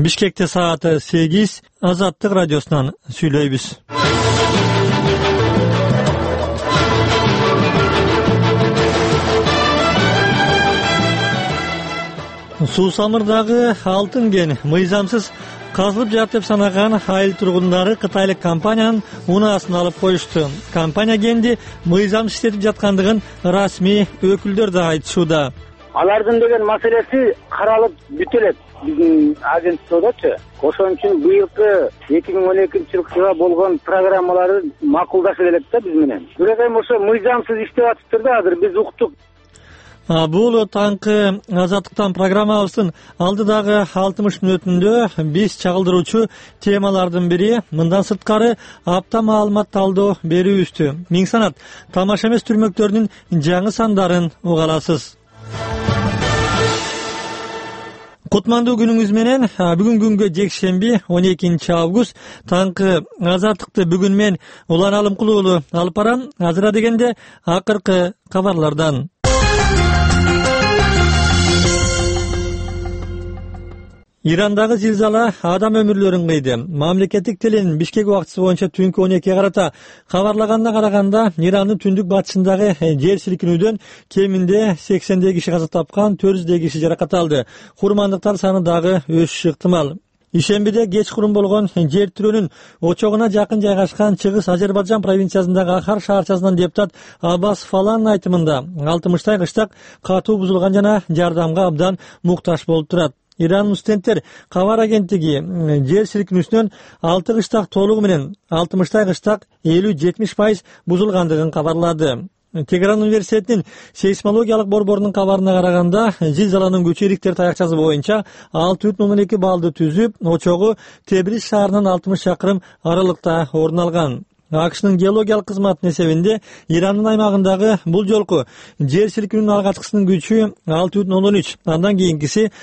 Бишкекте сааты 8, Азаттык радиосунан сүйлөйбүз. Суусамырдагы алтын кен мыйзамсыз казылып жатат деп санаган айыл тургундары кытайлык компаниянын унаасын алып коюшту. Компания кенди мыйзамсыз иштетип жаткандыгын расмий өкүлдөр да айтышууда. Алардын деген маселеси каралып бүтө элек биздин агенттикчи. Ошон үчүн быйылкы 2012-жылга болгон программалары макулдашып элек да биз менен. Бирок эми ошо мыйзамсыз иштеп атыптыр да, азыр биз уктук. Бул таңкы Азаттыктан программабыздын алдыдагы 60 мүнөтүндө биз чагылдыруучу темалардын бири мындан сырткары апта маалымат талдоо берүүбүздү. Миң санат тамаша эмес түрмөктөрүнүн жаңы сандарын уга аласыз. Кутмандуу күнүңүз менен. Бүгүн күнгө жекшемби 12 август таңкы Азаттыкты бүгүн мен Улан Алымкул уулу алып барам. Азыра дегенде акыркы кабарлардан. Ирандагы зилзала адам өмүрлөрүн кыйды. Мамлекеттик телен Бишкек убактысы боюнча түнкү 12 карата кабарлаганына караганда Ирандын түндүк батышындагы жер силкинүүдөн кеминде 80 киши каза тапкан, 400 киши жаракат алды. Курмандыктар саны дагы өсүшү ыктымал. Ишембиде кечкурун болгон жер тирөөнүн очогуна жакын жайгашкан Чыгыс Азербайжан провинциясындагы Ахар шаарчасынан депутат Аббас Фаланын айтымында 60 кыштак катуу бузулган жана жардамга абдан муктаж болуп турат. Иран студенттер кабар агенттиги жер силкинүүсүнөн 6 кыштак толугу менен 60 кыштак 50-70% бузулгандыгын кабарлады. Тегеран университетинин сейсмологиялык борборунун кабарына караганда, зилзаланын күчү Риктер таякчасы боюнча 6,2 баллды түзүп, очогу Тебриз шаарынан 60 чакырым аралыкта орун алган. АКШнын геологиялык кызматынын эсебинде Ирандын аймагындагы бул жолку жер силкинүүнүн алгачкысынын күчү 6,13, андан кийинкиси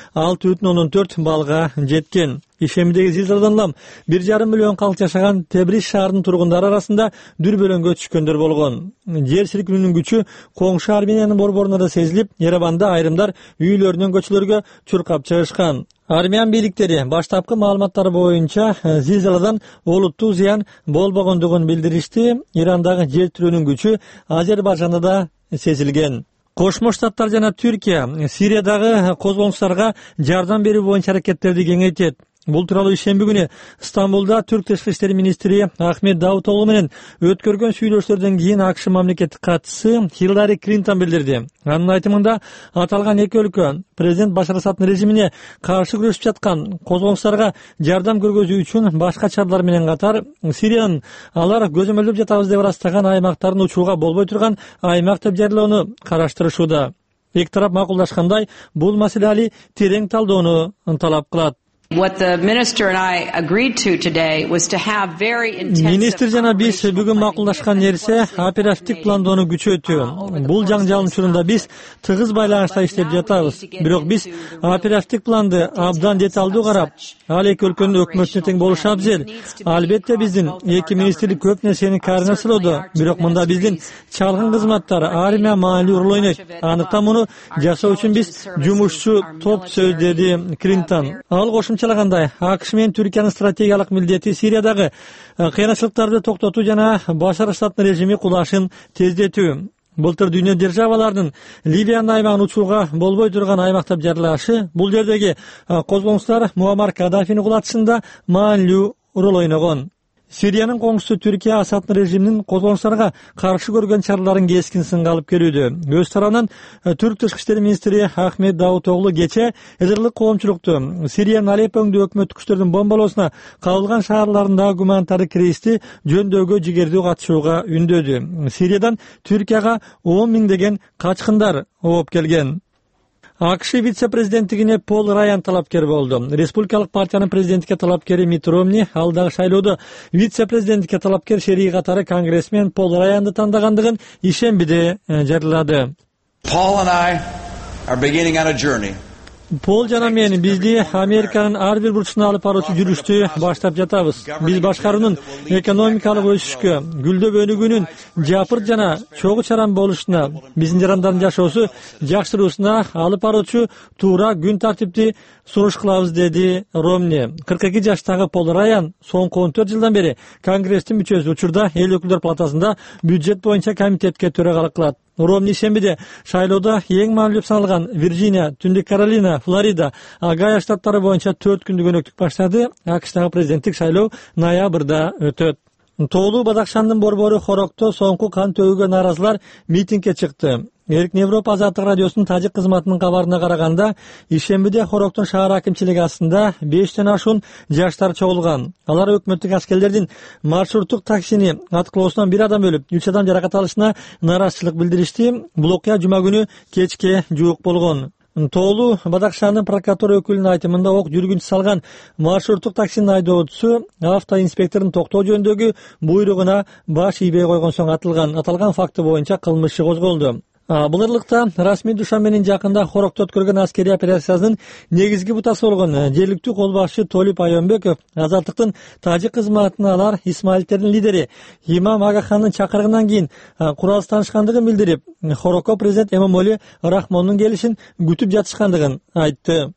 6,14 баллга жеткен. Ишембидеги зилзаладан улам 1,5 миллион калк жашаган Тебриз шаарынын тургундары арасында дүрбөлөңгө түшкөндөр болгон. Жер силкинүүнүн күчү коңшу Армениянын борборуна да сезилип, Ереванда айрымдар үйлөрүнөн көчөлөргө чуркап чыгышкан. Армян бийликтери баштапкы маалыматтар боюнча зилзаладан олуттуу зыян болбогондугун билдиришти. Ирандагы жер тирөөнүн күчү Азербайжанда да сезилген. Кошмо Штаттар жана Түркия Сириядагы козголуңчуларга жардам берүү боюнча аракеттерди кеңейтет. Бул тууралуу ишемби күнү Стамбулда Түрк тышкы иштер министри Ахмед Давутоглу менен өткөргөн сүйлөшүүлөрдөн кийин АКШ мамлекеттик катчысы Хиллари Клинтон билдирди. Анын айтымында аталган эки өлкө президент Башар Асаддын режимине каршы күрөшүп жаткан козголуңчуларга жардам көргөзүү үчүн башка чаралар менен катар Сириянын алар көзөмөлдөп жатабыз деп ырастаган аймактарын учууга болбой турган аймак деп жарыялоону караштырышууда. Эки тарап макулдашкандай, бул маселени терең талдоону талап кылат. Министр жана биз бүгүн макулдашкан нерсе оперативдик пландоону күчөтүү. Бул жаңжалдын учурунда биз тыгыз байлагычта иштеп жатабыз. Бирок биз оперативдик планды абдан деталдуу карап, ал эки өлкөнүн өкмөтүнө тең болушу абзел. Албетте биздин эки министрлик көп нерсени координациялоодо, бирок мында биздин чалгын кызматтар армия маанилүү роль ойнойт. Андыктан муну жасоо үчүн биз жумушчу топ түзөбүз, деди Клинтон. Ал кошумчалагандай, АКШ менен Түркиянын стратегиялык милдети Сириядагы кыйынчылыктарды токтотуу жана Башар Асаддын режими кулашын тездетүү. Былтыр дүйнө державаларынын Ливиянын аймагын учууга болбой турган аймак деп жарыялашы, бул жердеги козголуңчулар Муаммар Каддафини кулатышында маанилүү роль ойногон. Сириянын коңшусу Түркия Асаддын режиминин козголуңчуларга каршы көргөн чараларын кескин сынга алып келүүдө. Өз тарабынан Түрк тышкы иштер министри Ахмед Давутоглу кече Эдирлик коомчулукту Сириянын Алеппо өңдүү өкмөттүк күчтөрдүн бомбалоосуна кабылган шаарларындагы гуманитардык кризисти жөндөөгө жигердүү катышууга үндөдү. Сириядан Түркияга 10 миңдеген качкындар ооп келген. АКШ вице-президенттигине Пол Раян талапкер болду. Республикалык партиянын президенттикке талапкери Митт Ромни алдагы шайлоодо вице-президенттикке талапкер шерigi катары конгрессмен Пол Раянды тандагандыгын ишембиде жарыялады. Пол жана мен бизди Американын ар бир бурчуна алып баруучу жүрүштү баштап жатабыз. Биз башкаруунун экономикалык өсүшкө, гүлдөп өнүгүүнүн жапырт жана чогуу чарам болушуна, биздин жарандардын жашоосу жакшыруусуна алып баруучу туура күн тартипти сунуш кылабыз, деди Ромни. 42 жаштагы Пол Раян соңку 14 жылдан бери Конгресстин мүчөсү, учурда эл өкүлдөр палатасында бюджет боюнча комитетке төрагалык кылат. Ромни шембиде шайлоодо эң маанилүү саналган Вирджиния, Түндүк Каролина, Флорида, Огайо штаттары боюнча 4 күндүк өнөктүк баштады. АКШтагы президенттик шайлоо ноябрда өтөт. Тоолуу Бадакшандын борбору Хорокто соңку кан төгүүгө нааразылар митингге чыкты. Эркин Европа азаттык радиосунун тажик кызматынын кабарына караганда, ишембиде Хороктун шаар акимчилиги астында 5тен ашуун жаштар чогулган. Алар өкмөттүк аскерлердин маршруттук таксини аткылоосунан 1 адам өлүп, 3 адам жаракат алышына нааразычылык билдиришти. Бул окуя жума күнү кечке жуук болгон. Тоолуу Бадакшандын прокуратура өкүлүнүн айтымында ок жүргүнчү салган маршруттук таксинин айдоочусу автоинспектордун токтоо жөнүндөгү буйругуна баш ийбей койгон соң атылган. Аталган факты боюнча кылмыш иши козголду. Бул ырлыкта расмий Душан менен жакында Хорокто өткөргөн аскерий операциясынын негизги бутасы болгон жергиликтүү кол башчы Толип Айонбеков азаттыктын тажик кызматына алар исмаилиттердин лидери Имам Агахандын чакырыгынан кийин куралсыздашкандыгын билдирип, Хорокко президент Эмомали Рахмондун келишин күтүп жатышкандыгын айтты.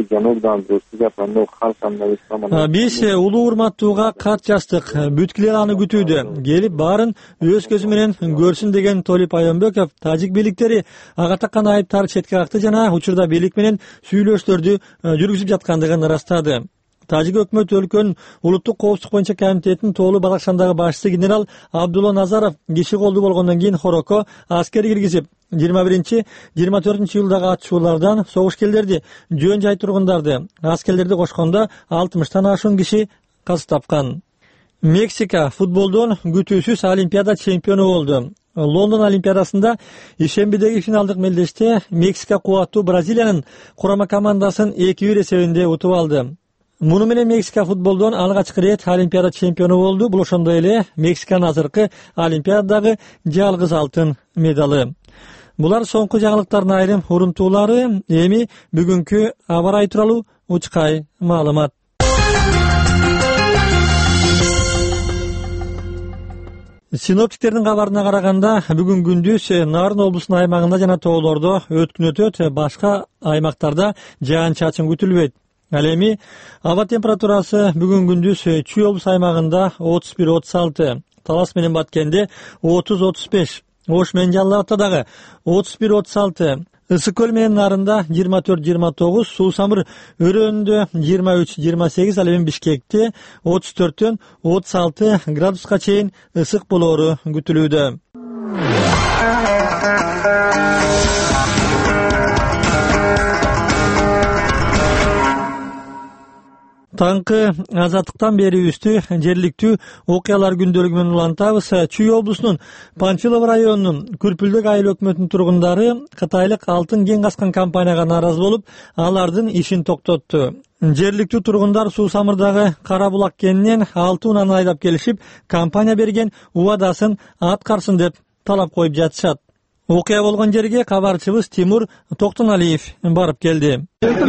Биз улуу урматтууга кат жаздык, бүткүлөр аны күтүүдө, келип баарын өз көзү менен көрсүн, деген Толип Айонбеков тажик бийликтери ага таккан айыптарды четке какты жана учурда бийлик менен сүйлөшүүлөрдү жүргүзүп жаткандыгын ырастады. Тажик өкмөт өлкөнүн улуттук коопсуздук боюнча комитетинин Тоолуу Бадакшандагы башчысы генерал Абдулла Назаров киши колду болгондон кийин Хорокко аскер киргизип, 21-24 жылдагы атышуулардан согушкерлерди, жөн жай тургундарды, аскерлерди кошкондо 60тан ашуун киши каза тапкан. Мексика футболдон күтүүсүз Олимпиада чемпиону болду. Лондон Олимпиадасында ишембидеги финалдык мелдеште Мексика кубаттуу Бразилиянын курама командасын 2-1 эсебинде утуп алды. Муну менен Мексика футболдон алгачкы ирет Олимпиада чемпиону болду. Бул ошондой эле Мексиканын азыркы Олимпиададагы жалгыз алтын медалы. Булар соңку жаңылыктардын айрым урунтуулары. Эми бүгүнкү аба ырайы тууралуу учкай маалымат. Синоптиктердин кабарына караганда, бүгүн күндүз Нарын облусунун аймагында жана тоолордо өткүн өтөт, башка аймактарда жаан-чачын күтүлбөйт. Ал эми аба температурасы бүгүн күндүз Чүй облус аймагында 31-36, Талас менен Баткенде 30-35, Ош менен Жалал Абадта дагы 31-36, Ысык көл менен Нарында 24-29, Суу Самыр өрөөнүндө 23-28, ал эми Бишкекте 34-төн 36 градуска чейин ысык болоору күтүлүүдө. Таңкы азаттыктан берүүбүздү жергиликтүү окуялар күндөлүгү менен улантабыз. Чүй облусунун Панфилов районунун Күрпүлдүк айыл өкмөтүнүн тургундары кытайлык алтын кен каскан компанияга нааразы болуп, алардын ишин токтотту. Жергиликтүү тургундар Суу Самырдагы Кара булак кенинен алтын унаны айдап келишип, компания берген убадасын аткарсын деп талап коюп жатышат. Окуя болгон жерге кабарчыбыз Тимур Токтоналиев барып келди.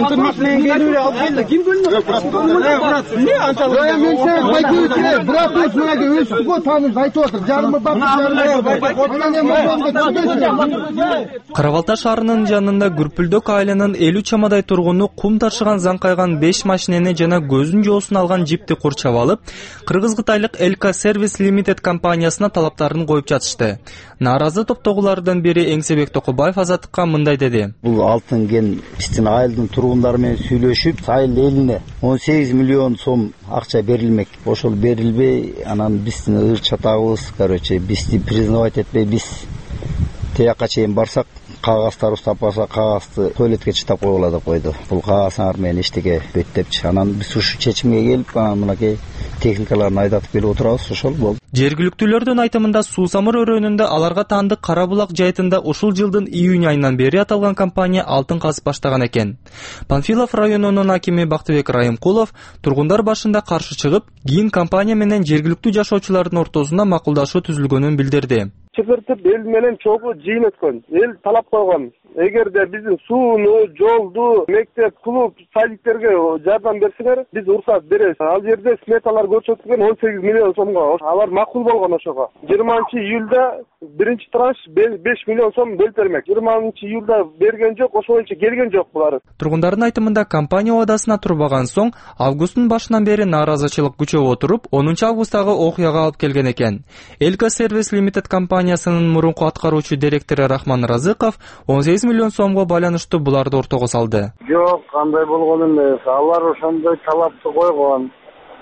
Карабалта шаарынын жанында Күрпүлдүк айылынын 50 чамадай тургуну кум ташыган заңкайган 5 машинени жана көзүн жоосун алган жипти курчап алып, кыргыз-кытайлык ЛК Сервис Лимитед компаниясына талаптарын коюп жатышты. Нааразы топтогулардан бири Эңсебек Токубаев азаттыкка мындай деди. Бул алтын кен биздин айылдын тургундары менен сүйлөшүп, айыл элине 18 миллион сом акча берилмек. Ошол берилбей, анан биздин ыр чатагыбыз, бизди признавать этпей, биз тияка чейин барсак, кагаздарды таппаса, кагазды туалетке чытап койгула деп койду. Бул кагазыңар менен эчтеке бет депчи. Анан биз ушул чечимге келип, мынакей техникаларын айдатып келип отурабыз, ошол болду. Жергиликтүүлөрдүн айтымында Суу Самыр өрөөнүндө аларга таандык Кара булак жайытында ушул жылдын июнь айынан бери аталган компания алтын казып баштаган экен. Панфилов районунун акими Бактыбек Райымкулов тургундар башында каршы чыгып, кийин компания менен жергиликтүү жашоочулардын ортосунда макулдашуу түзүлгөнүн билдирди. Чыгыртып эл менен чогуу жыйын өткөн. Эл талап койгон. Эгерде биздин сууну, жолду, мектеп, клуб, садиктерге жардам берсеңер, биз уруксат беребиз. Ал жерде сметалар көрсөтүлгөн 18 миллион сомго. Алар макул болгон ошого. 20 июлда биринчи транш 5 миллион сом бөлүп бермек. 20-июлда берген жок, ошол боюнча келген жок булар. Тургундардын айтымында компания убадасына турбаган соң августтун башынан бери нааразычылык күчөп отуруп, 10 августтагы окуяга алып келген экен. Элка Сервис Лимитед компаниясынын мурунку аткаруучу директору Рахман Разыков 18 миллион сомго байланыштуу буларды ортого салды. Жок, кандай болгон эмес. Алар ошондой талапты койгон.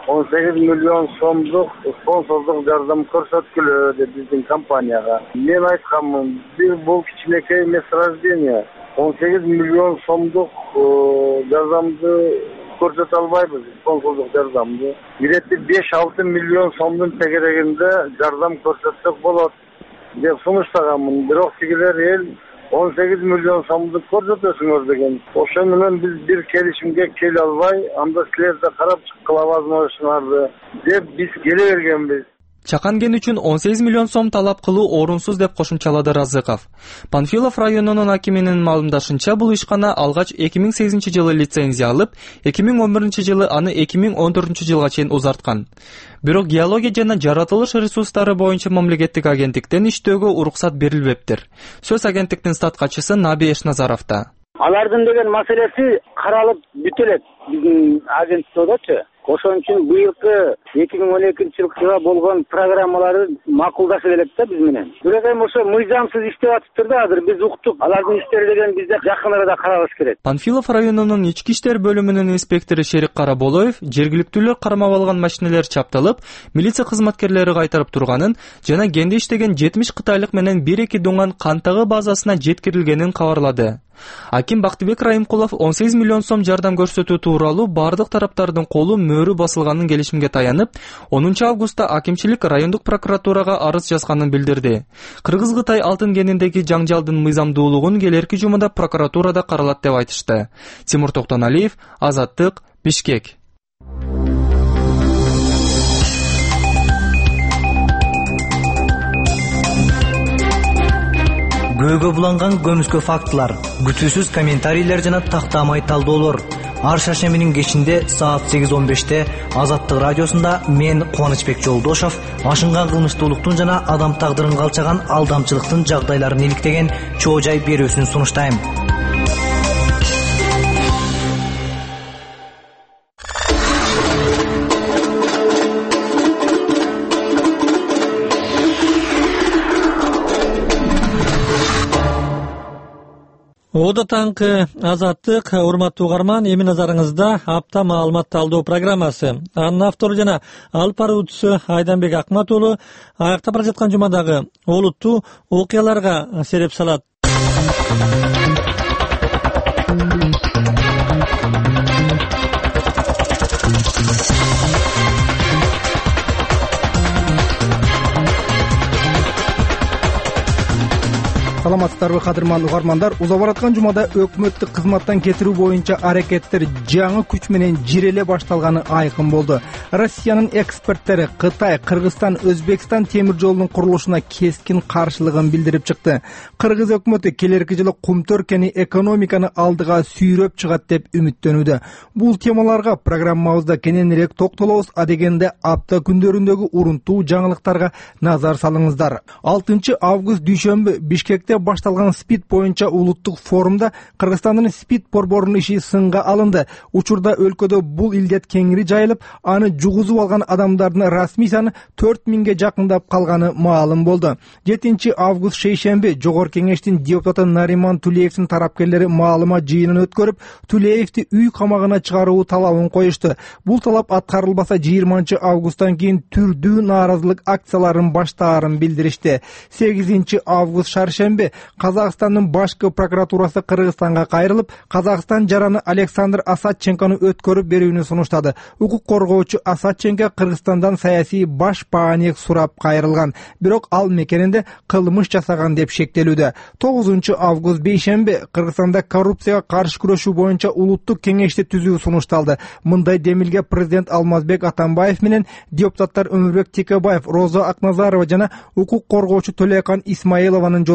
18 миллион сомдук спонсордук жардам көрсөткүлө деп биздин компанияга. Мен айтканмын, бул кичинекей месторождение. 18 миллион сомдук жардамды көрсөтө албайбыз, спонсордук жардамды. Биретти 5-6 миллион сомдун тегерегинде жардам көрсөтсөк болот деп сунуштаганмын. Бирок тигилер эл 18 миллион сомду көрсөтөсүңөр деген. Ошо менен биз бир келишимге келе албай, анда силерде карап чыккыла возможностьуңарды деп биз келе бергенбиз. Чакан кен үчүн 18 миллион сом талап кылуу орунсуз деп кошумчалады Разыков. Панфилов районунун акиминин маалымдашынча, бул ишкана алгач 2008 жылы лицензия алып, 2011 жылы аны 2014 жылга чейин узарткан. Бирок геология жана жаратылыш ресурстары боюнча мамлекеттик агенттиктен иштөөгө уруксат берилбептир. Сөз агенттиктин статкачысы Наби Эшназаровда. Алардын деген маселеси каралып бүтө элек биздин агенттикте. Ошон үчүн быйылкы 2012 жылга болгон программалары макулдашып элек да биз менен. Бирок эми ошо мыйзамсыз иштеп атыптыр да, азыр биз уктук. Алардын иштери деген бизде жакын арада каралыш керек. Панфилов районунун ички иштер бөлүмүнүн инспектору Шерик Караболоев жергиликтүүлөр кармап алган машинелер чапталып, милиция кызматкерлери кайтарып турганын жана кенде иштеген 70 кытайлык менен 1-2 дуңан кантагы базасына жеткирилгенин кабарлады. Аким Бактыбек Райымкулов 18 миллион сом жардам көрсөтүү тууралуу бардык тараптардын колу мөөрү басылганын келишимге таянып, 10 августта акимчилик райондук прокуратурага арыз жазганын билдирди. Кыргыз-Кытай алтын кениндеги жаңжалдын мыйзамдуулугун келерки жумада прокуратурада каралат деп айтышты. Тимур Токтоналиев, Азаттык, Бишкек. Көөгө буланган көмүскө фактылар, күтүүсүз комментарийлер жана тактамай талдоолор. Ар шаршембинин кечинде саат 8:15-те Азаттык радиосунда мен Кубанычбек Жолдошов ашынган кылмыштуулуктун жана адам тагдырын калчаган алдамчылыктын жагдайларын иликтеген чоо жай берүүсүн сунуштайм. Ода таңкы Азаттык, урматтуу угарман, эми назарыңызда апта маалымат талдоо программасы. Анын автору жана алып баруучусу Айданбек Акмат уулу аяктап бара жаткан жумадагы олуттуу окуяларга сереп салат. Саламатсыздарбы кадырман угармандар, уза бараткан жумада өкмөттүк кызматтан кетирүү боюнча аракеттер жаңы күч менен жиреле башталганы айкын болду. Россиянын эксперттери Кытай, Кыргызстан, Өзбекстан темир жолунун курулушуна кескин каршылыгын билдирип чыкты. Кыргыз өкмөтү келерки жылы кумтөр кени экономиканы алдыга сүйрөп чыгат деп үмүттөнүүдө. Бул темаларга программабызда кененирээк токтолобуз, адегенде апта күндөрүндөгү урунтуу жаңылыктарга назар салыңыздар. 6 август дүйшөмбү Бишкекте башталган СПИД боюнча улуттук форумда Кыргызстандын СПИД борборунун иши сынга алынды. Учурда өлкөдө бул илдет кеңири жайылып, аны жугузуп алган адамдардын расмий саны 4000ге жакындап калганы маалым болду. 7 август шейшемби Жогорку кеңештин депутаты Нариман Тулеевдин тарапкерлери маалымат жыйынын өткөрүп, Тулеевди үй камагына чыгаруу талабын коюшту. Бул талап аткарылбаса 20 августтан кийин түрдүү нааразылык акцияларын баштаарын билдиришти. 8 август шаршемби Казакстандын башкы прокуратурасы Кыргызстанга кайрылып, Казакстан жараны Александр Асадченкону өткөрүп берүүнү сунуштады. Укук коргоочу Асадченко Кыргызстандан саясий баш бааник сурап кайрылган, бирок ал мекенинде кылмыш жасаган деп шектелүүдө. 9 август бейшемби Кыргызстанда коррупцияга каршы күрөшүү боюнча улуттук кеңешти түзүү сунушталды. Мындай демилге президент Алмазбек Атамбаев менен депутаттар Өмүрбек Текебаев, Роза Акназарова жана укук коргоочу Төлөкан Исмаилованын жолугушуусунда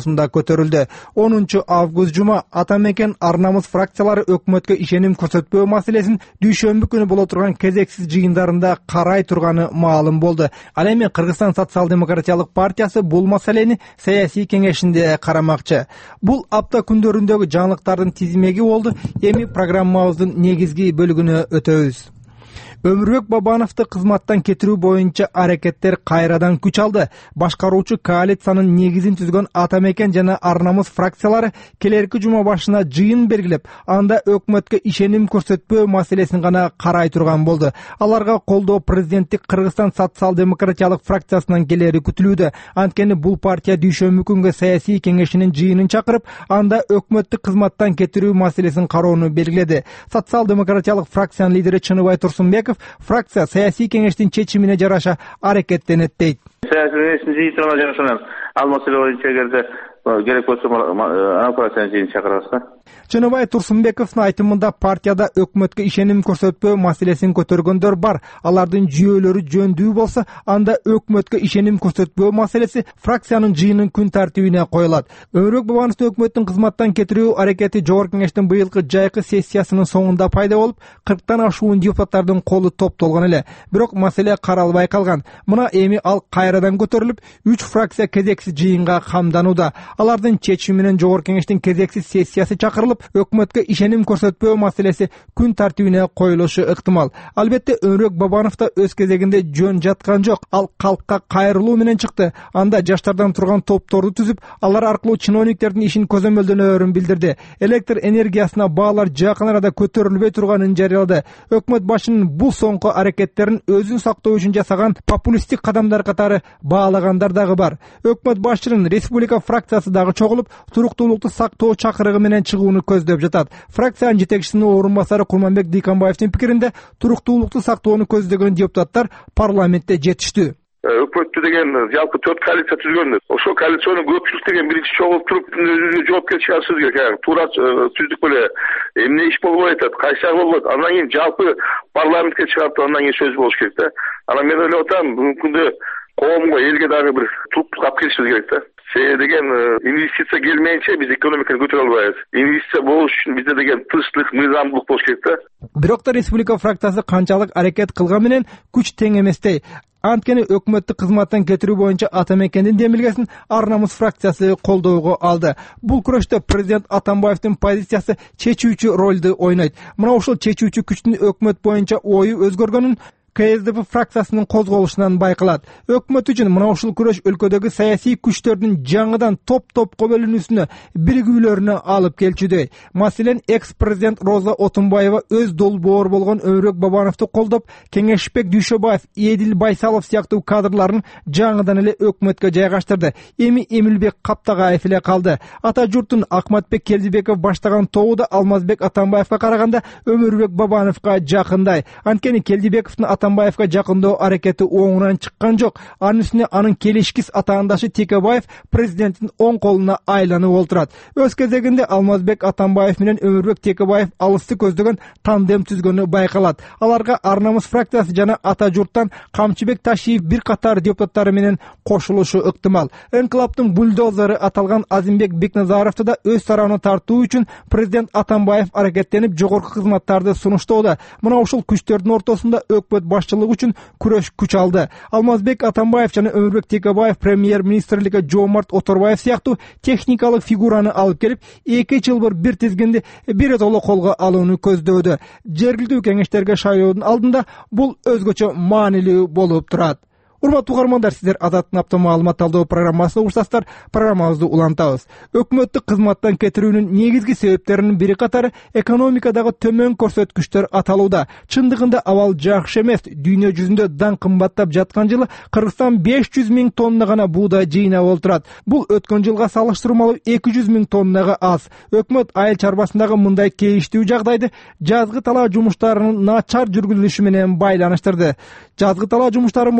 ортосунда көтөрүлдү. 10 август жума ата мекен ар намыс фракциялары өкмөткө ишеним көрсөтпөө маселесин дүйшөмбү күнү боло турган кезексиз жыйындарында карай турганы маалым болду. Ал эми Кыргызстан социал-демократиялык партиясы бул маселени саясий кеңешинде карамакчы. Бул апта күндөрүндөгү жаңылыктардын тизмеги болду. Эми программабыздын негизги бөлүгүнө өтөбүз. Өмүрбек Бабановду кызматтан кетирүү боюнча аракеттер кайрадан күч алды. Башкаруучу коалициянын негизин түзгөн ата мекен жана ар намыс фракциялары келерки жума башына жыйын белгилеп, анда өкмөткө ишеним көрсөтпөө маселесин гана карай турган болду. Аларга колдоо президенттик Кыргызстан социал-демократиялык фракциясынан келери күтүлүүдө. Анткени бул партия дүйшөмбү күнгө саясий кеңешинин жыйынын чакырып, анда өкмөттү кызматтан кетирүү маселесин кароону белгиледи. Социал-демократиялык фракциянын лидери Чыныбай Турсунбеков фракция саясий кеңештин чечимине жараша аракеттенет дейт. Саясий кеңештин жыйынтыгына жараша ал маселе боюнча эгерде керек болсо ана фракцияны жыйын чакырабыз. Чыныбай Турсунбековдун айтымында партияда өкмөткө ишеним көрсөтпөө маселесин көтөргөндөр бар. Алардын жүйөлөрү жөндүү болсо, анда өкмөткө ишеним көрсөтпөө маселеси фракциянын жыйынын күн тартибине коюлат. Өмүрбек Бабановду өкмөттүн кызматтан кетирүү аракети жогорку кеңештин быйылкы жайкы сессиясынын соңунда пайда болуп, 40тан ашуун депутаттардын колу топтолгон эле. Бирок маселе каралбай калган. Мына эми ал кайрадан көтөрүлүп, 3 фракция кезексиз жыйынга камданууда. Алардын чечими менен жогорку кеңештин кезексиз сессиясы чакырылып, өкмөткө ишеним көрсөтпөө маселеси күн тартибине коюлушу ыктымал. Албетте Өмүрбек Бабанов да өз кезегинде жөн жаткан жок. Ал калкка кайрылуу менен чыкты. Анда жаштардан турган топторду түзүп, алар аркылуу чиновниктердин ишин көзөмөлдөнөөрүн билдирди. Электр энергиясына баалар жакын арада көтөрүлбөй турганын жарыялады. Өкмөт башынын бул соңку аракеттерин өзүн сактоо үчүн жасаган популисттик кадамдар катары баалагандар дагы бар. Өкмөт башчынын республика фракциясы дагы чогулуп, туруктуулукту сактоо чакырыгы менен чыгууну көздөп жатат. Фракциянын жетекчисинин орун басары Курманбек Дыйканбаевдин пикиринде, туруктуулукту сактоону көздөгөн депутаттар парламентте жетиштүү. Өкмөттү деген жалпы 4 коалиция түзгөн. Ошол коалициянын көпчүлүк деген биринчи чогулуп туруп өзүнүн жоопкерчилиги алышыбыз керек. Туура түздүк беле эмне иш болбой атат, кайсы болбойт. Андан кийин жалпы парламентке чыгарып, андан кийин сөз болуш керек да. Анан мен ойлоп атам, бүгүнкү күндө коомго, элге дагы бир туруктук алып келишибиз керек да. Себеби деген инвестиция келмейинче биз экономиканы көтөрө албайбыз. Инвестиция болуш үчүн бизде деген тынчтык, мыйзамдуулук болуш керек да. Бирок да республика фракциясы канчалык аракет кылган менен күч тең эместей. Анткени өкмөттү кызматтан кетирүү боюнча ата мекендин демилгесин ар намыс фракциясы колдоого алды. Бул күрөштө президент Атамбаевдин позициясы чечүүчү ролду ойнойт. Мына ушул чечүүчү күчтүн өкмөт боюнча ою өзгөргөнүн КСДП фракциясынын козголушунан байкалат. Өкмөт үчүн мына ушул күрөш өлкөдөгү саясий күчтөрдүн жаңыдан топ-топко бөлүнүүсүнө, биригүүлөрүнө алып келчүдөй. Маселен, экс-президент Роза Отунбаева өз долбоор болгон Өмүрбек Бабановду колдоп, Кеңешбек Дүйшөбаев, Эдил Байсалов сыяктуу кадрларын жаңыдан эле өкмөткө жайгаштырды. Эми Эмилбек Каптагаев эле калды. Ата журттун Акматбек Келдибеков баштаган тобу да Алмазбек Атамбаевга караганда Өмүрбек Бабановго жакындай. Анткени Келдибековдун Атамбаевга жакындоо аракети оңунан чыккан жок. Анын үстүнө анын келишкис атаандашы Текебаев президенттин оң колуна айланып олтурат. Өз кезегинде Алмазбек Атамбаев менен Өмүрбек Текебаев алысты көздөгөн тандем түзгөнү байкалат. Аларга ар намыс фракциясы жана ата журттан Камчыбек Ташиев бир катар депутаттары менен кошулушу ыктымал. Энклаптын бульдозеры аталган Азимбек Бекназаровду да өз тарабына тартуу үчүн президент Атамбаев аракеттенип жогорку кызматтарды сунуштоодо. Мына ушул күчтөрдүн ортосунда өкмөт башчылыгы үчүн күрөш күч алды. Алмазбек Атамбаев жана Өмүрбек Текебаев премьер-министрликке Жоомарт Оторбаев сыяктуу техникалык фигураны алып келип, 2 жылбыр бир тизгинди биротоло колго алууну көздөдү. Жергиликтүү кеңештерге шайлоодун алдында бул өзгөчө маанилүү болуп турат. Урматтуу угармандар, сиздер Азаттын апта маалымат талдоо программасына урсастар. Программабызды улантабыз. Өкмөттү кызматтан кетирүүнүн негизги себептеринин бири катары экономикадагы төмөн көрсөткүчтөр аталууда. Чындыгында абал жакшы эмес. Дүйнө жүзүндө дан кымбаттап жаткан жылы Кыргызстан 500 000 тонна гана буудай жыйнап олтурат. Бул өткөн жылга салыштырмалуу 200 000 тоннага аз. Өкмөт айыл чарбасындагы мындай кейиштүү жагдайды жазгы талаа жумуштарынын начар жүргүзүлүшү менен байланыштырды. Жазгы талаа жумуштары болсо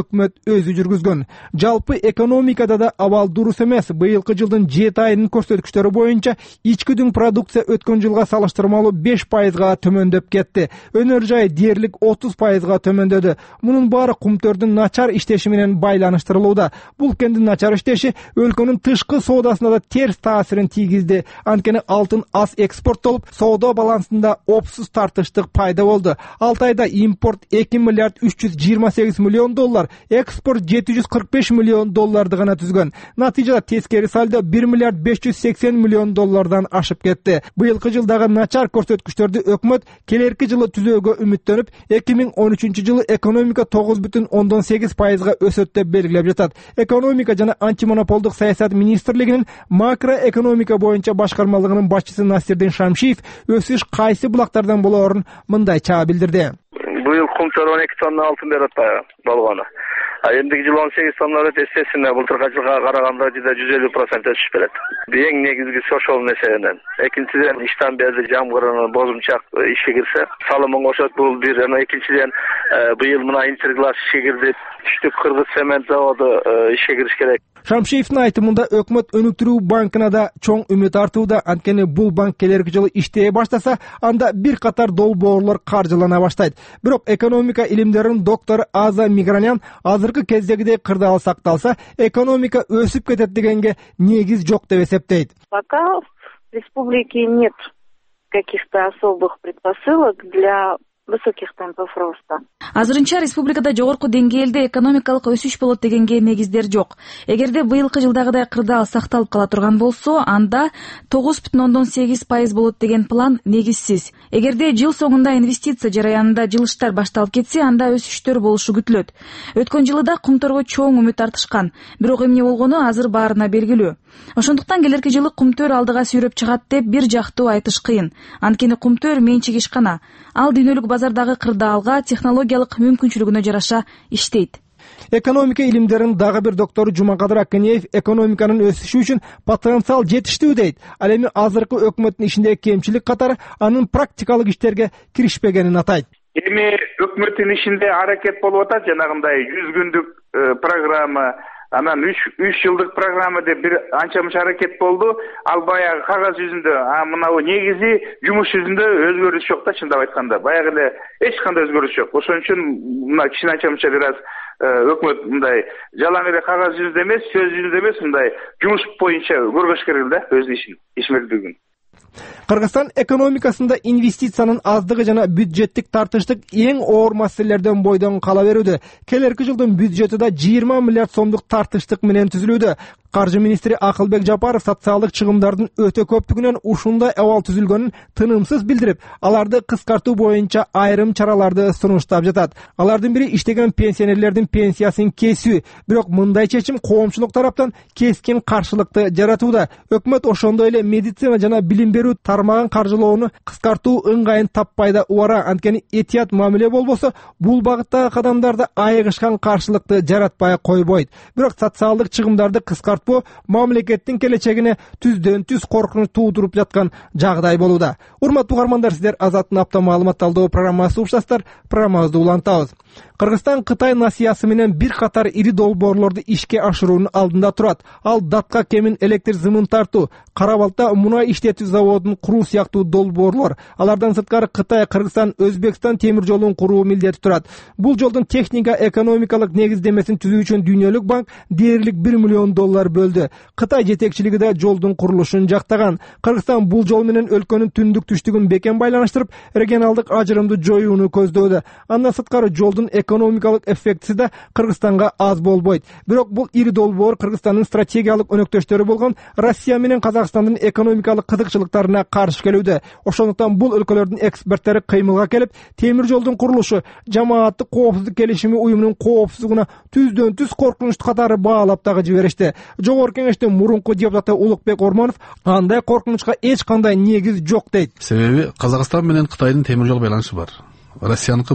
өкмөт өзү жүргүзгөн. Жалпы экономикада да абал дурус эмес. Быйылкы жылдын 7 айынын көрсөткүчтөрү боюнча ичкидин продукция өткөн жылга салыштырмалуу 5%га төмөндөп кетти. Өнөр жай дээрлик 30%га төмөндөдү. Мунун баары кумтөрдүн начар иштеши менен байланыштырылууда. Бул кендин начар иштеши өлкөнүн тышкы соодасына да терс таасирин тийгизди. Анткени алтын аз экспорттолуп, соода балансында опсуз тартыштык пайда болду. 6 айда импорт 2 миллиард 328 миллион доллар, экспорт 745 миллион долларды гана түзгөн. Натыйжада тескери сальдо 1 миллиард 580 миллион доллардан ашып кетти. Быйылкы жылдагы начар көрсөткүчтөрдү өкмөт келерки жылы түзөөгө үмүттөнүп, 2013 жылы экономика 9,8%га өсөт деп белгилеп жатат. Экономика жана антимонополдук саясат министрлигинин макроэкономика боюнча башкармалыгынын башчысы Насирдин Шамшиев өсүш кайсы булактардан болоорун мындайча билдирди. Быйыл кумтөр 12 тонна алтын берет болгону. Эндиги жылы 18 тонна берет, эстесине былтыркы жылга караганда 150% өсүш берет. Эң негизгиси ошол нерседен. Экинчиден иштан бери жамгырын бозумчак ишке кирсе, салымын кошот, бул бир. Экинчиден быйыл мына Интерглас ишке кирди. Түштүк Кыргыз цемент заводу ишке кириш керек. Шамшиевдин айтымында өкмөт өнүктүрүү банкына да чоң үмүт артууда. Анткени бул банк келерки жылы иштей баштаса, анда бир катар долбоорлор каржылана баштайт. Бирок экономика илимдеринин доктору Аза Мигранян азыркы кездегидей кырдаал сакталса, экономика өсүп кетет дегенге негиз жок деп эсептейт. Пока в республике нет каких-то особых предпосылок для высоких темпов роста. Азырынча республикада жогорку деңгээлде экономикалык өсүш болот дегенге негиздер жок. Эгерде быйылкы жылдагыдай кырдаал сакталып кала турган болсо, анда 9,8% болот деген план негизсиз. Эгерде жыл соңунда инвестиция жараянында жылыштар башталып кетсе, анда өсүштөр болушу күтүлөт. Өткөн жылы да кумторго чоң үмүт артышкан, бирок эмне болгону азыр баарына белгилүү. Ошондуктан келерки жылы кумтөр алдыга сүйрөп чыгат деп бир жактуу айтыш кыйын. Анткени кумтөр менчик ишкана. Ал дүйнөлүк базардагы кырдаалга технологиялык мүмкүнчүлүгүнө жараша иштейт. Экономика илимдеринин дагы бир доктору Жумакадыр Акынеев экономиканын өсүшү үчүн потенциал жетиштүү дейт. Ал эми азыркы өкмөттүн ишиндеги кемчилик катары анын практикалык иштерге киришпегенин атайт. Эми өкмөттүн ишинде аракет болуп атат, жанагындай 100 күндүк программа, анан 3 жылдык программа деп бир анча-мынча аракет болду. Ал баягы кагаз жүзүндө, мынабу негизи жумуш жүзүндө өзгөрүш жок да, чындап айтканда. Баягы эле эч кандай өзгөрүш жок. Ошон үчүн мына кичине анча-мынча бир аз өкмөт мындай жалаң эле кагаз жүзүндө эмес, сөз жүзүндө эмес, мындай жумуш боюнча көргөш керек да өз ишмердүүлүгүн. Кыргызстан экономикасында инвестициянын аздыгы жана бюджеттик тартыштык эң оор маселелерден бойдон кала берүүдө. Келерки жылдын бюджети да 20 миллиард сомдук тартыштык менен түзүлүүдө. Каржы министри Акылбек Жапаров социалдык чыгымдардын өтө көптүгүнөн ушундай абал түзүлгөнүн тынымсыз билдирип, аларды кыскартуу боюнча айрым чараларды сунуштап жатат. Алардын бири иштеген пенсионерлердин пенсиясын кесүү. Бирок мындай чечим коомчулук тараптан кескин каршылыкты жаратууда. Өкмөт ошондой эле медицина жана билим берүү тармагын каржылоону кыскартуу ыңгайын таппай да убара. Анткени этият мамиле болбосо, бул багыттагы кадамдарды айыгышкан каршылыкты жаратпай койбойт. Бирок социалдык чыгымдарды кыскартуу мамлекеттин келечегине түздөн түз коркунуч туудуруп жаткан жагдай болууда. Урматтуу угармандар, сиздер Азаттын апта маалымат талдоо программасы угушасыздар. Программабызды улантабыз. Кыргызстан Кытай насыясы менен бир катар ири долбоорлорду ишке ашыруунун алдында турат. Ал датка кемин электр зымын тартуу, Карабалта мунай иштетүү заводун куруу сыяктуу долбоорлор. Алардан сырткары Кытай, Кыргызстан, Өзбекстан темир жолун куруу милдети турат. Бул жолдун техника экономикалык негиздемесин түзүү үчүн Дүйнөлүк банк дээрлик 1 миллион доллар бөлдү. Кытай жетекчилиги да жолдун курулушун жактаган. Кыргызстан бул жол менен өлкөнүн түндүк түштүгүн бекем байланыштырып, регионалдык ажырымды жоюуну көздөөдө. Андан сырткары жолдун экономикалык эффектиси да Кыргызстанга аз болбойт. Бирок бул ири долбоор Кыргызстандын стратегиялык өнөктөштөрү болгон Россия менен Казакстандын экономикалык кызыкчылыктарына каршы келүүдө. Ошондуктан бул өлкөлөрдүн эксперттери кыймылга келип, темир жолдун курулушу жамааттык коопсуздук келишими уюмунун коопсуздугуна түздөн түз коркунуч катары баалап дагы жиберишти. Жогорку кеңештин мурунку депутаты Улукбек Ормонов андай коркунучка эч кандай негиз жок дейт. Себеби Казакстан менен Кытайдын темир жол байланышы бар. Россияныкы бар.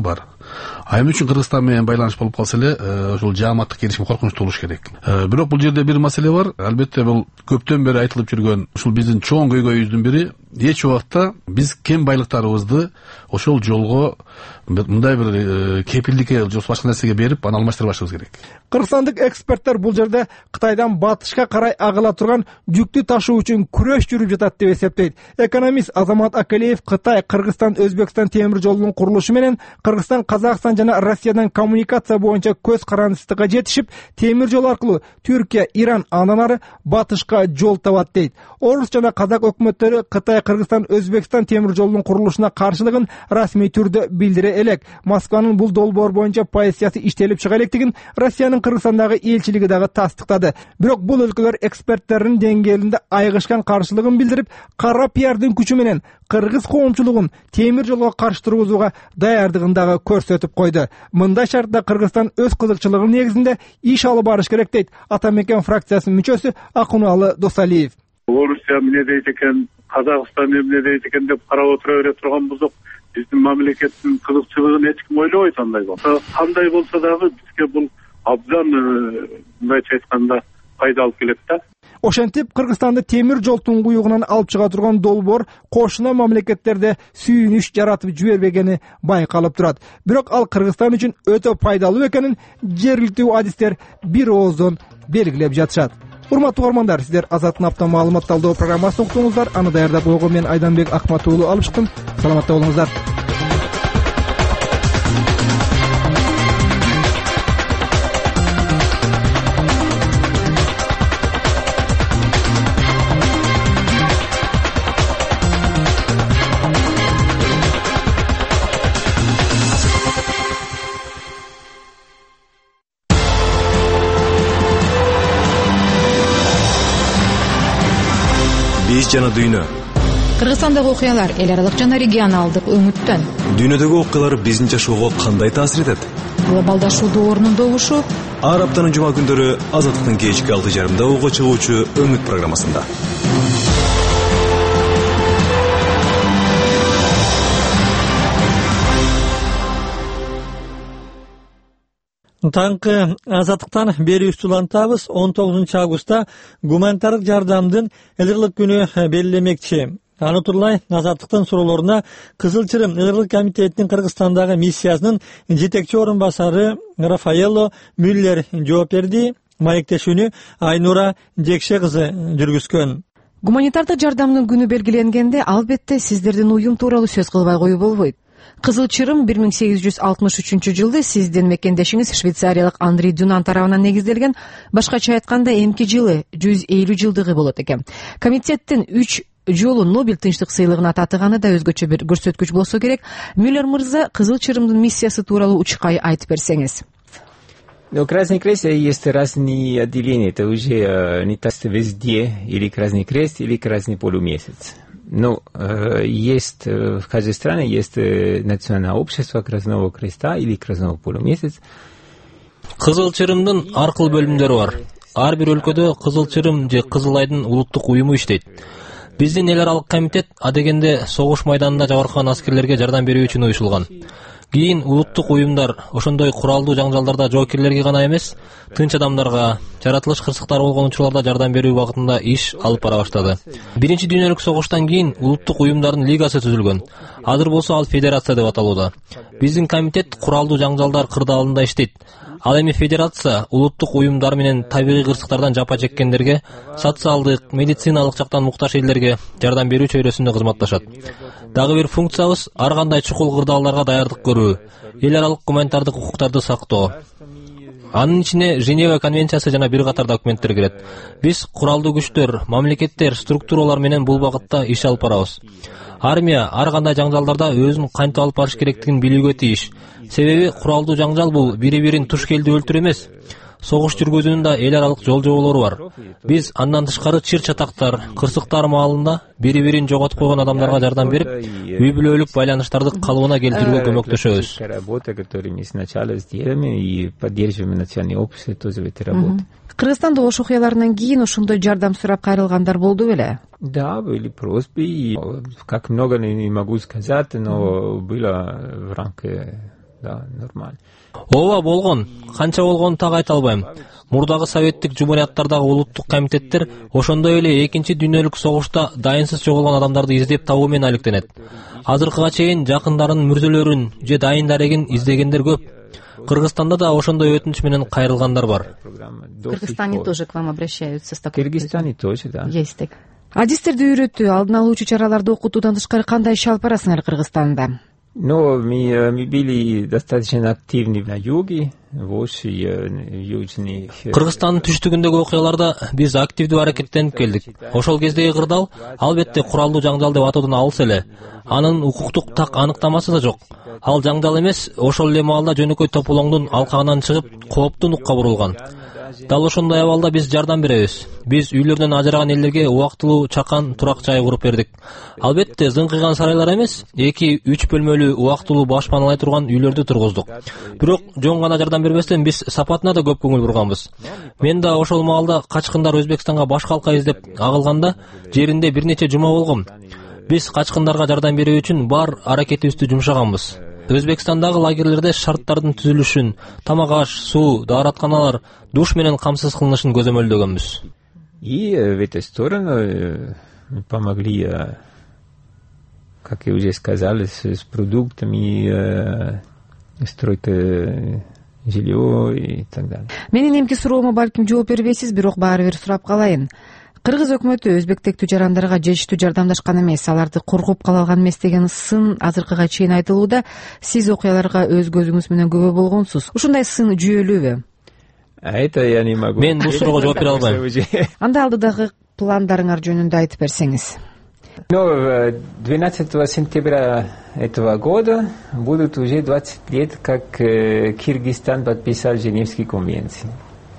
Эми үчүн Кыргызстан менен байланыш болуп калса эле ушул жааматтык келишим коркунучтуу болуш керек. Бирок бул жерде бир маселе бар. Албетте бул көптөн бери айтылып жүргөн ушул биздин чоң көйгөйүбүздүн бири эч убакта биз кен байлыктарыбызды ошол жолго мындай бир кепилдикке же башка нерсеге берип аны алмаштырбашыбыз керек. Кыргызстандык эксперттер бул жерде Кытайдан батышка карай агыла турган жүктү ташуу үчүн күрөш жүрүп жатат деп эсептейт. Экономист Азамат Акалиев Кытай, Кыргызстан, Өзбекстан темир жолунун курулушу менен Кыргызстан, Казакстан жана Россиядан коммуникация боюнча көз карандысына жетишип, темир жол аркылуу Түркия, Иран, андан ары батышка жол табат дейт. Орус жана казак өкмөттөрү Кытай, Кыргызстан, Өзбекстан темир жолунун курулушуна каршылыгын расмий түрдө билдире элек. Москванын бул долбоор боюнча позициясы иштелип чыга электигин Россиянын Кыргызстандагы элчилиги дагы тастыктады. Бирок бул өлкөлөр эксперттердин деңгээлинде айгышкан каршылыгын билдирип, кара пиардын күчү менен кыргыз коомчулугун темир жолго каршы тургузууга даярдыгын дагы көрсөтүп койду. Мындай шартта Кыргызстан өз кызыкчылыгынын негизинде иш алып барыш керек дейт Атамекен фракциясынын мүчөсү Акуналы Досалиев. Орусия эмне дейт экен, Казакстан эмне дейт экен деп карап отура бере турган болсок, биздин мамлекеттин кызыкчылыгын эч ким ойлобойт андай болсо. Кандай болсо дагы бизге бул абдан мындайча айтканда пайда алып келет да. Ошентип Кыргызстанды темир жол туңгуюгунан алып чыга турган долбоор кошуна мамлекеттерде сүйүнүч жаратып жибербегени байкалып турат. Бирок ал Кыргызстан үчүн өтө пайдалуу экенин жергиликтүү адистер бир ооздон белгилеп жатышат. Урматтуу угармандар, сиздер Азаттын апта маалымат талдоо программасын уктуңуздар. Аны даярдап койгон мен Айданбек Акмат уулу алып чыктым. Саламатта болуңуздар. Биз жана дүйнө. Кыргызстандагы окуялар эл аралык жана регионалдык өңүттөн. Дүйнөдөгү окуялар биздин жашоого кандай таасир этет? Глобалдашуудун орнундогушу. Ар аптанын жума күндөрү Азаттыктын кечки 6:30 угуга чыгуучу Өңүт программасында. Таңкы Азаттыктан берүүбүздү улантабыз. 19 августта гуманитардык жардамдын элдирлик күнү белгилемекчи. Аны турлай Азаттыктын суроолоруна Кызыл Чырым элдирлик комитетинин Кыргызстандагы миссиясынын жетекчи орун басары Рафаэлло Мюллер жооп берди. Маектешүүнү Айнура Жекше кызы жүргүзгөн. Гуманитардык жардамдын күнү белгиленгенде албетте сиздердин уюм тууралуу сөз кылбай коюу болбойт. Кызыл Чырым 1863-жылды сиздин мекендешиңиз швейцариялык Андрей Дюнан тарабынан негизделген, башкача айтканда эмки жылы 150 жылдыгы болот экен. Комитеттин 3 жолу Нобель тынчтык сыйлыгына татыганы да өзгөчө бир көрсөткүч болсо керек. Мюллер мырза Кызыл Чырымдын миссиясы тууралуу учкай айтып берсеңиз. Красный Крест есть разные отделения, это уже не так везде, или Красный Крест, или Красный полумесяц. Ну, есть в каждой стране есть национальное общество Красного Креста или Красного полумесяца. Кызыл Чырымдын ар кыл бөлүмдөрү бар. Ар бир өлкөдө Кызыл Чырым же Кызыл Айдын улуттук уюму иштейт. Биздин эл аралык комитет адегенде согуш майданында жабыркаган аскерлерге жардам берүү үчүн уюшулган. Кийин улуттук уюмдар ошондой куралдуу жаңжалдарда жоокерлерге гана эмес, тынч адамдарга, жаратылыш кырсыктары болгон учурларда жардам берүү багытында иш алып бара баштады. Биринчи дүйнөлүк согуштан кийин улуттук уюмдардын лигасы түзүлгөн. Азыр болсо ал федерация деп аталууда. Биздин комитет куралдуу жаңжалдар кырдаалында иштейт. Ал эми федерация улуттук уюмдар менен табигый кырсыктардан жапа чеккендерге, социалдык, медициналык жактан муктаж элдерге жардам берүү чөйрөсүндө кызматташат. Дагы бир функциябыз ар кандай чукул кырдаалдарга даярдык көрүү, эл аралык гуманитардык укуктарды сактоо. Анын ичине Женева конвенциясы жана бир катар документтер кирет. Биз куралдуу күчтөр, мамлекеттер, структуралар менен бул багытта иш алып барабыз. Армия ар кандай жаңжалдарда өзүн кантип алып барыш керектигин билүүгө тийиш. Себеби куралдуу жаңжал бул бири-бирин туш келди өлтүрүү эмес. Согуш жүргүзүүнүн да эл аралык жол жоболору бар. Биз андан тышкары чыр чатактар, кырсыктар маалында бири-бирин жоготуп койгон адамдарга жардам берип, үй бүлөлүк байланыштарды калыбына келтирүүгө көмөктөшөбүз. Кыргызстанда ош окуяларынан кийин ошондой жардам сурап кайрылгандар болду беле? Да, были просьбы, как много не могу сказать, но было в рамках Да, нормально. Ооба болгон. Канча болгонун так айта албайм. Мурдагы советтик жумурияттардагы улуттук комитеттер ошондой эле Экинчи дүйнөлүк согушта дайынсыз жоголгон адамдарды издеп табуу менен алектенет. Азыркыга чейин жакындарынын мүрзөлөрүн же дайын дарегин издегендер көп. Кыргызстанда да ошондой өтүнүч менен кайрылгандар бар. В Кыргызстане тоже к вам обращаются с такой. В Кыргызстане тоже, да. Есть так. Адистерди үйрөтүү, алдын алуучу чараларды окутуудан тышкары кандай иш алып барасыңар Кыргызстанда? Ну, мы были достаточно активны на юге, в южных. Кыргызстандын түштүгүндөгү окуяларда биз активдүү аракеттенип келдик. Ошол кездеги кырдаал албетте куралдуу жаңжал деп атоодон алыс эле. Анын укуктук так аныктамасы да жок. Ал жаңжал эмес, ошол эле маалда жөнөкөй тополоңдун алкагынан чыгып, кооптуу нукка бурулган. Дал ошондой абалда биз жардам беребиз. Биз үйлөрдөн ажыраган элдерге убактылуу чакан турак жай куруп бердик. Албетте зыңкыган сарайлар эмес, 2-3 бөлмөлүү убактылуу баш паналай турган үйлөрдү тургуздук. Бирок жөн гана жардам бербестен биз сапатына да көп көңүл бурганбыз. Мен да ошол маалда качкындар Өзбекстанга баш калка издеп агылганда жеринде бир нече жума болгом. Биз качкындарга жардам берүү үчүн бар аракетибизди жумшаганбыз. Өзбекстандагы лагерлерде шарттардын түзүлүшүн, тамак аш, суу, дааратканалар, душ менен камсыз кылынышын көзөмөлдөгөнбүз. И в эту сторону помогли, как я уже сказал, с продуктами, стройка жилье и так далее. Менин эмки суроомо балким жооп бербейсиз, бирок баары бир сурап калайын. Кыргыз өкмөтү өзбек тектүү жарандарга жетиштүү жардамдашкан эмес, аларды коргоп кала алган эмес деген сын азыркыга чейин айтылууда. Сиз окуяларга өз көзүңүз менен күбө болгонсуз. Ушундай сын жүйөлүүбү? Это я не могу. Мен бул суроого жооп бере албайм. Анда алдыдагы пландарыңар жөнүндө айтып берсеңиз. Но 12 сентября этого года будут уже 20 лет, как Кыргызстан подписал Женевские конвенции.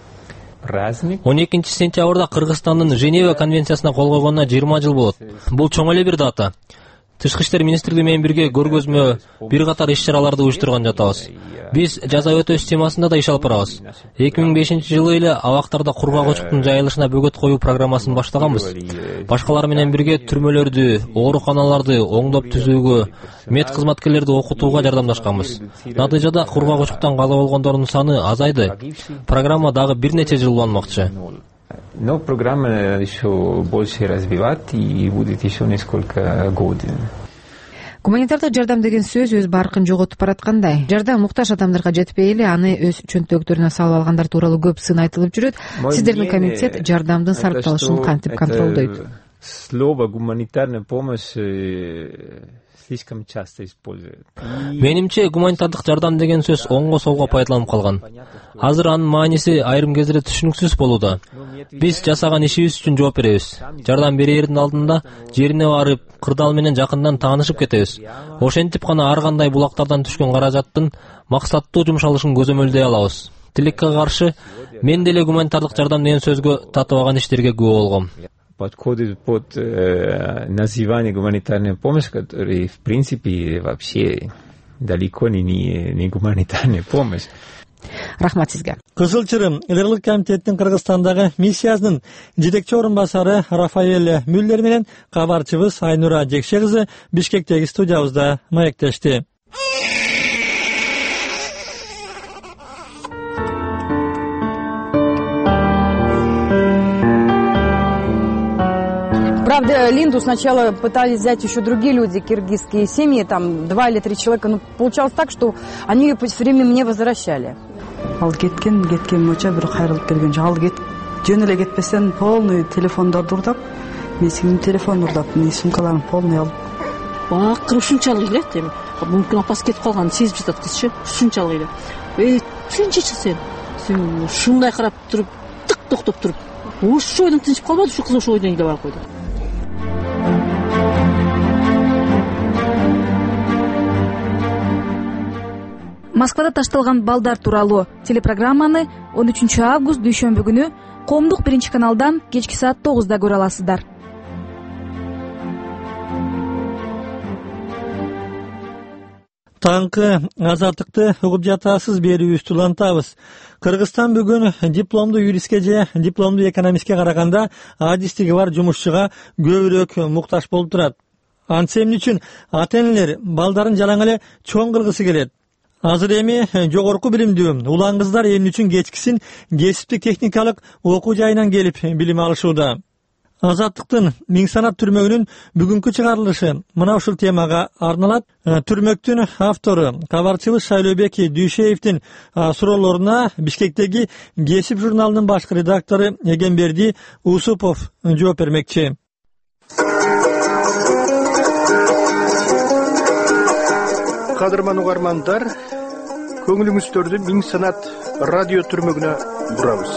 12 сентябрда Кыргызстандын Женева конвенциясына кол койгонуна 20 жыл болот. Бул чоң эле бир дата. Тышкы иштер министрлиги менен бирге көргөзмө, бир катар иш-чараларды уюштурган жатабыз. Биз жаза өтөө системасында да иш алып барабыз. 2005-жылы эле абактарда кургак очуктун жайылышына бөгөт коюу программасын баштаганбыз. Башкалар менен бирге түрмөлөрдү, ооруканаларды оңдоп түзүүгө, мед кызматкерлерди окутууга жардамдашканбыз. Натыйжада кургак очуктан каза болгондордун саны азайды. Программа дагы бир нече жыл уланмакчы. Но программа еще больше развивать и будет еще несколько год. Гуманитардык жардам деген сөз өз баркын жоготуп бараткандай. Жардам муктаж адамдарга жетпей эле аны өз чөнтөктөрүнө салып алгандар тууралуу көп сын айтылып жүрөт. Сиздердин комитет жардамдын сарпталышын кантип контролдойт? Слово гуманитарная помощь слишком часто используют. Менимче гуманитардык жардам деген сөз оңго солго пайдаланып калган. Азыр анын мааниси айрым кездерде түшүнүксүз болууда. Биз жасаган ишибиз үчүн жооп беребиз. Жардам берээрдин алдында жерине барып, кырдаал менен жакындан таанышып кетебиз. Ошентип гана ар кандай булактардан түшкөн каражаттын максаттуу жумшалышын көзөмөлдөй алабыз. Тилекке каршы, мен деле гуманитардык жардам деген сөзгө татыбаган иштерге күбө болгом. Подходит под название гуманитарная помощь, который в принципе вообще далеко не гуманитарная помощь. Рахмат сизге. Кызыл Чырым ыдырылык комитеттин Кыргызстандагы миссиясынын жетекчи орун басары Рафаэль Мюллер менен кабарчыбыз Айнура Жекше кызы Бишкектеги студиябызда маектешти. Правда, Линду сначала пытались взять еще другие люди, киргизские семьи, там 2 или 3 человека, но получалось так, что они ее все время мне возвращали. Ал кеткен бойынша бір қайрылып келген жоқ. Ал жөн эле кетпесен полный телефондорду урдап, мен сенин телефон урдап, мен сумкаларын полный алып. Акыры ушунчалык эле эми. Мүмкүн апасы кетип калганын сезип жатат кызчы. Ушунчалык эле. Тынчычы сен ушундай карап туруп, тык токтоп туруп. Ушу ойдон тынчып калбады, ушу кыз ошол ойдон эле барып койду. Москвада ташталган балдар тууралуу телепрограмманы 13 август дүйшөмбү күнү Коомдук 1-каналдан кечки саат 9-да көрө аласыздар. Таңкы азаттыкты угуп жатасыз берүүбүздү улантабыз. Кыргызстан бүгүн дипломдуу юристке же дипломдуу экономистке караганда адистиги бар жумушчуга көбүрөөк муктаж болуп турат. Антсе эмне үчүн ата-энелер балдарын жалаң эле чоң кылгысы келет. Азыр эми жогорку билимдүү улан кыздар эмне үчүн кечкисин кесиптик техникалык окуу жайынан келип билим алышууда. Азаттыктын Миң санат түрмөгүнүн бүгүнкү чыгарылышы мына ушул темага арналат. Түрмөктүн автору кабарчылык Шайлообек Дүйшеевдин суроолоруна Бишкектеги Кесип журналынын башкы редактору Эгемберди Усупов жооп бермекчи. Кадырман угармандар, көңүлүңүздөрдү Миң санат радио түрмөгүнө бурабыз.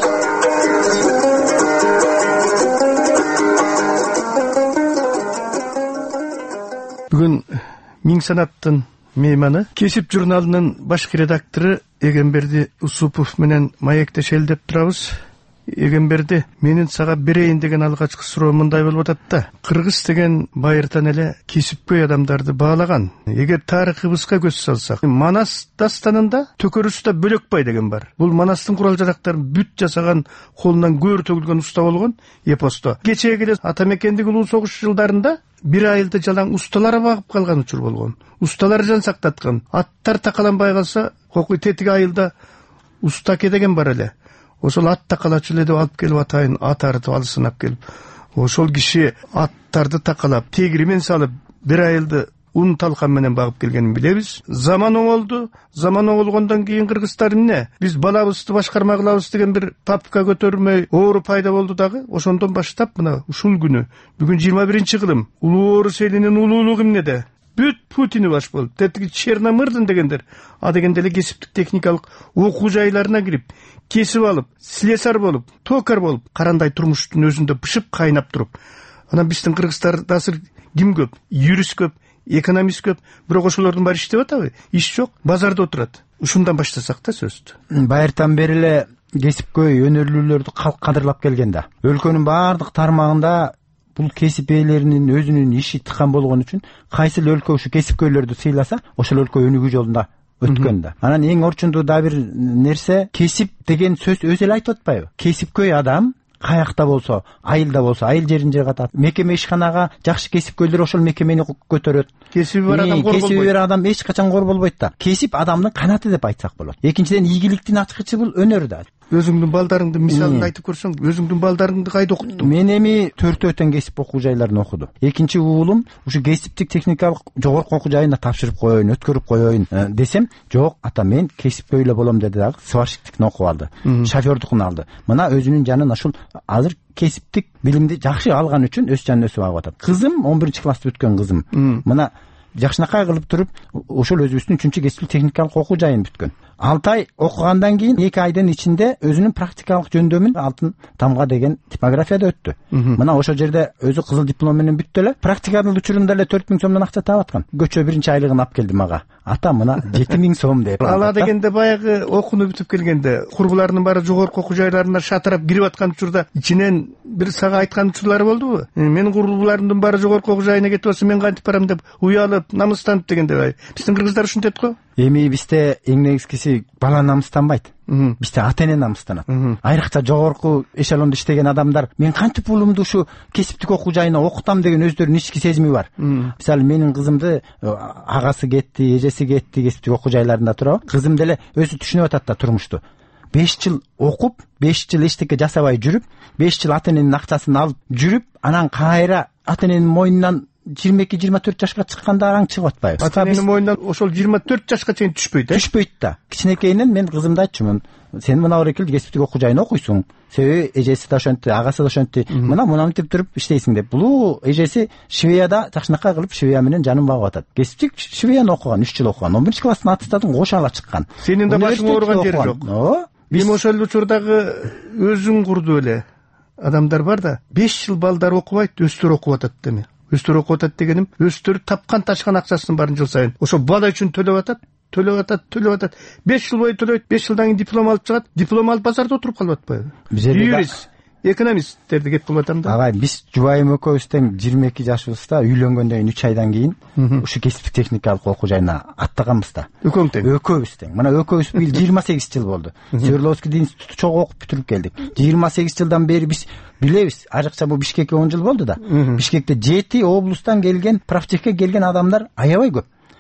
Бүгүн Миң санаттын мейманы Кесип журналынын башкы редактору Эгемберди Усупов менен маектешелдеп турабыз. Эгемберди, менин сага берейин деген алгачкы суроо мындай болуп атат да. Кыргыз деген байыртан эле кесипкөй адамдарды баалаган. Эгер тарыхыбызга көз салсак, Манас дастанында Төкөрүстө Бөлөкбай деген бар. Бул Манастын курал жарактарын бүт жасаган, колунан көөр төгүлгөн уста болгон эпосто. Кечеги эле ата мекендик улуу согуш жылдарында бир айылды жалаң усталар багып калган учур болгон. Усталар жан сактаткан. Аттар такаланбай калса, кокуй тетиги айылда уста деген бар эле. Ошол ат такалачу эле деп алып келип атайын, ат арытып алысынап келип. Ошол киши аттарды такалап, тегиримен салып, бир айылды ун талкан менен багып келгенин билебиз. Заман оңолду. Заман оңолгондон кийин кыргыздар эмне? Биз балабызды башкарма кылабыз деген бир папка көтөрмөй оору пайда болду дагы. Ошондон баштап мына ушул күнү, бүгүн 21-кылым, улуу орус элинин улуулугу эмнеде? Бүт Путини баш болуп, тетиги Черномырдын дегендер, дегенде эле кесиптик техникалык окуу жайларына кирип, кесип алып, слесарь болуп, токар болуп, карандай турмуштун өзүндө бышып кайнап туруп. Анан биздин кыргыздарда азыр ким көп? Юрист көп, экономист көп, бирок ошолордун баары иштеп атабы? Иш жок, базарда отурат. Ушундан баштасак да сөздү. Байыртан бери эле кесипкөй өнөрлүүлөрдү калк кадырлап келген да. Өлкөнүн баардык тармагында бул кесип ээлеринин өзүнүн иши тыккан болгон үчүн кайсыл өлкө ушу кесипкөйлөрдү сыйласа, ошол өлкө өнүгүү жолунда өткөн да. Анан эң орчундуу да бир нерсе, кесип деген сөз өзү эле айтып атпайбы? Кесипкөй адам каякта болсо, айылда болсо, айыл жерин жыгатат. Мекеме ишканага жакшы кесипкөйлөр ошол мекемени көтөрөт. Кесиби бар адам кор болбойт. Кесиби бар адам эч качан кор болбойт да. Кесип адамдын канаты деп айтсак болот. Экинчиден, ийгиликтин ачкычы бул өнөр да. Өзүңдүн балдарыңдын мисалын айтып көрсөң, өзүңдүн балдарыңды кайда окуттуң? Мен эми 4 кесип окуу жайларын окудум. Экинчи уулум ушу кесиптик техникалык жогорку окуу жайына тапшырып коеюн, өткөрүп коеюн десем, жок, ата мен кесипкөй эле болом деди дагы, сварщиктикин окуп алды. Шофёрдукун алды. Мына өзүнүн жанын ушул азыр кесиптик билимди жакшы алган үчүн өз жанын өсүп алып атат. Кызым 11-классты бүткөн кызым. Мына жакшынакай кылып туруп, ошол өзүбүздүн 3-кесиптик техникалык окуу жайын бүткөн. 6 ай окугандан кийин 2 айдын ичинде өзүнүн практикалык жөндөмүн алтын тамга деген типографияда өттү. Мына ошол жерде өзү кызыл диплом менен бүттү эле. Практиканын учурунда эле 4000 сомдон акча таап аткан. Көчө биринчи айлыгын алып келди мага. Ата, мына 7000 сом деп. Ала дегенде баягы окууну бүтүп келгенде, курбуларынын баары жогорку окуу жайларына шатырап кирип аткан учурда ичинен бир сага айткан учурлары болдубу? Менин курбуларымдын баары жогорку окуу жайына кетип атса, мен кантип барам деп уялып, намыстанып дегенде. Биздин кыргыздар ушинтет го. Эми бизде эң негизгиси бала намыстанбайт. Бизде ата эне намыстанат. Айрыкча жогорку эшелондо иштеген адамдар, мен кантип уулумду ушу кесиптик окуу жайына окутам деген өздөрүнүн ички сезими бар. Мисалы, менин кызымды агасы кетти, эжеси кетти, кесиптик окуу жайларында турабы. Кызым деле өзү түшүнүп атат да турмушту. 5 жыл окуп, 5 жыл эчтеке жасабай жүрүп, 5 жыл ата эненин акчасын алып жүрүп, анан кайра ата эненин мойнунан 22-24 жашка чыкканда аң чыгып атпайбы? Ата эненин мойнунан ошол 24 жашка чейин түшпөйт, Түшпөйт да. Кичинекейинен мен кызымды айтчумун. Сен мына орекил кесиптик окуу жайына окуйсуң. Себеби эжеси да ошентти, агасы да ошентти. Мына мынтип туруп иштейсиң деп. Бул эжеси швеяда жакшынакай кылып швея менен жанын багып атат. Кесиптик швеяны окуган, 3 жыл окуган. 11-класстын аттестатын кошо ала чыккан. Сенин да башың ооруган жери жок. Биз ошол учурдагы өзүң курдуу эле адамдар бар да, 5 жыл балдар окубайт, өстөр окуп атат деме. Өстөр окуп атат дегеним, өстөр тапкан ташкан акчасын баарын жыл сайын ошо бала үчүн төлөп атат. 5 жыл бою төлөйт, 5 жылдан кийин диплом алып чыгат. Диплом алып базарда отуруп калып атпайбы? Юрист, экономисттерди кетип атам да. Агай, биз жубайым экөөбүздөн 22 жашыбызда үйлөнгөндөн 3 айдан кийин ушу кесиптик техникалык окуу жайына аттаганбыз да. Экөөбүздөн. Мына экөөбүз быйыл 28 жыл болду. Свердловский институту чогуу окуп бүтүрүп келдик. 28 жылдан бери биз билебиз, айрыкча бул Бишкекке 10 жыл болду да. Бишкекте 7 облустан келген, правтехке келген адамдар аябай көп.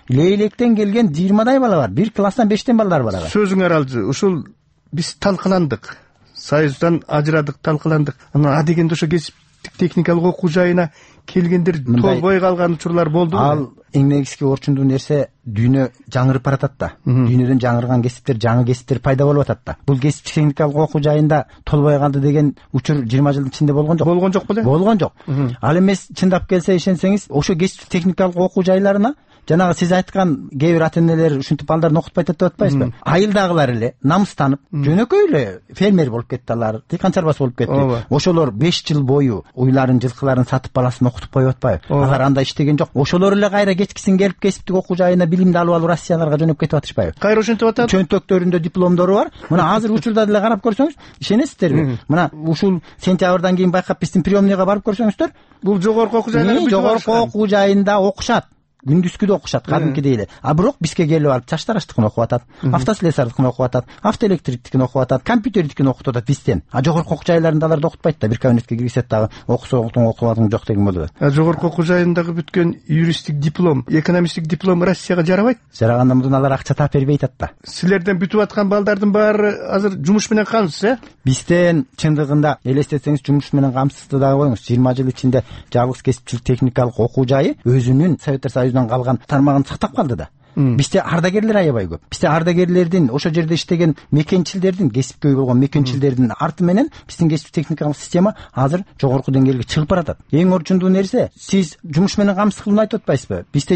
Лейлектен келген 20дай бала бар. Бир класстан 5тен балдар бар ага. Сөзүңөр алжы. Ушул биз талкыландык. Союздан ажырадык, талкыландык. Анан а дегенде ошо кесиптик техникалык окуу жайына келгендер толбой калган учурлар болду. Ал эң негизги орчундуу нерсе дүйнө жаңырып баратат да. Дүйнөдөн жаңырган кесиптер, жаңы кесиптер пайда болуп атат да. Бул кесиптик техникалык окуу жайында толбой калды деген учур 20 жылдын ичинде болгон жок. Болгон жок беле? Болгон жок. Ал эмес чындап келсе ишенсеңиз, ошо кесиптик техникалык окуу жайларына жанагы сиз айткан кээ бир ата-энелер ушинтип балдарын окутпайт деп атпайсызбы? Айылдагылар эле намыстанып, жөнөкөй эле фермер болуп кетти алар, дыйкан чарбасы болуп кетти. Ошолор 5 жыл бою уйларын, жылкыларын сатып баласын окутуп коюп атпайбы? Алар андай иштеген жок. Ошолор эле кайра кечкисин келип кесиптик окуу жайына билимди алып Россияларга жөнөп кетип атышпайбы? Кайра ошентип атат. Чөнтөктөрүндө дипломдору бар. Мына азыр учурда деле карап көрсөңүз, ишенесиздерби? Мына ушул сентябрдан кийин байкап биздин приемныйга барып көрсөңүздөр, бул жогорку окуу жайларда жогорку окуу жайында окушат. Күндүзгүдө окушат, кадимкидей эле. А бирок бизге келип алып чачтараштыкын окуп атат, автослесардыкын окуп атат, автоэлектриктикин окуп атат, компьютердикин окутуп атат бизден. А жогорку окуу жайларында аларды окутпайт да. Бир кабинетке киргизет дагы окусо окубадың жок деген болот. А жогорку окуу жайындагы бүткөн юристтик диплом, экономисттик диплом Россияга жарабайт? Жарагандан мурдун алар акча таап бербейт атта. Силерден бүтүп аткан балдардын баары азыр жумуш менен камсыз, Бизден чындыгында элестетсеңиз жумуш менен камсызды дагы коюңуз. 20 жыл ичинде жалгыз кесипчилик техникалык окуу жайы өзүнүн Советтер Союзунан калган тармагын сактап калды да. Бизде ардагерлер аябай көп. Бизде ардагерлердин, ошо жерде иштеген мекенчилдердин, кесипке үй болгон мекенчилердин арты менен биздин кесиптик техникалык система азыр жогорку деңгээлге чыгып баратат. Эң орчундуу нерсе, сиз жумуш менен камсыз кылынат айтып атпайсызбы? Бизде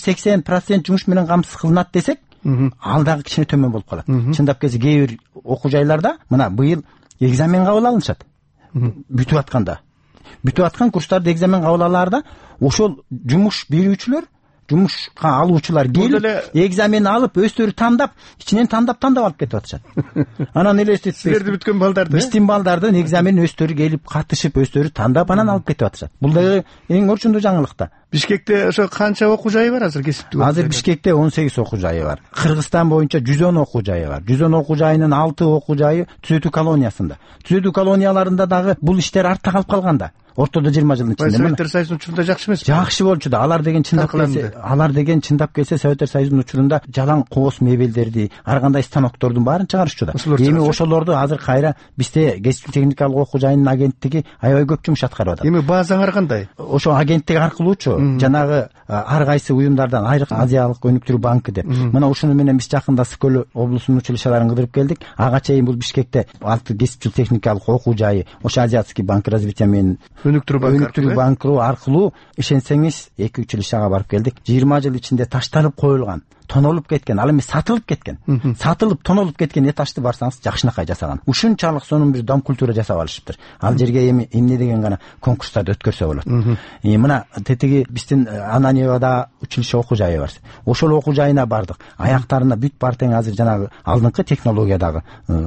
70-80% жумуш менен камсыз кылынат десек, ал дагы кичине төмөн болуп калат. Чындап келсе, кээ бир окуу жайларда мына быйыл экзамен кабыл алынышат. Бүтүп атканда. Бүтүп аткан курстарды экзамен кабыл алаарда ошол жумуш берүүчүлөр, жумушка алуучулар келип, экзамен алып, өздөрү тандап, ичинен тандап алып кетип атышат. Анан элестетип, силерди бүткөн балдарды, биздин балдардын экзамен өздөрү келип катышып, өздөрү тандап анан алып кетип атышат. Бул дагы эң орчундуу жаңылык да. Бишкекте ошо канча окуу жайы бар азыр кесиптик? Азыр Бишкекте 18 окуу жайы бар. Кыргызстан боюнча 110 окуу жайы бар. 110 окуу жайынын 6 окуу жайы түзөтүү колониясында. Түзөтүү колонияларында дагы бул иштер артта калып калганда. Ортодо 20 жылдын ичинде. Советтер Союзунун учурунда жакшы эмеспи? Жакшы болчу да. Алар деген чындап келсе, Советтер Союзунун учурунда жалаң кооз мебелдерди, ар кандай станоктордун баарын чыгарышчу да. Эми ошолорду азыр кайра бизде кесиптик техникалык окуу жайынын агенттиги аябай көп жумуш аткарып атат. Эми базаңар кандай? Ошо агенттик аркылуучу жанагы ар кайсы уюмдардан Айрык Азиялык өнүктүрүү банкы деп. Мына ушуну менен биз жакында Скөл облусунун училищаларын кыдырып келдик. Ага чейин бул Бишкекте 6 кесипчил техникалык окуу жайы, ошо Азиатский банк развития менен өнүктүрүү банкы аркылуу ишенсеңиз 2 училищага барып келдик. 20 жыл ичинде ташталып коюлган, тонолуп кеткен, ал эми сатылып кеткен. Сатылып, тонолуп кеткен этажды барсаңыз жакшынакай жасаган. Ушунчалык сонун бир дом культура жасап алышыптыр. Ал жерге эми эмне деген гана конкурстарды өткөрсө болот. Мына тетиги биздин Ананьевада училище окуу жайы бар. Ошол окуу жайына бардык. Аяктарына бүт бар тең азыр жанагы алдыңкы технологиядагы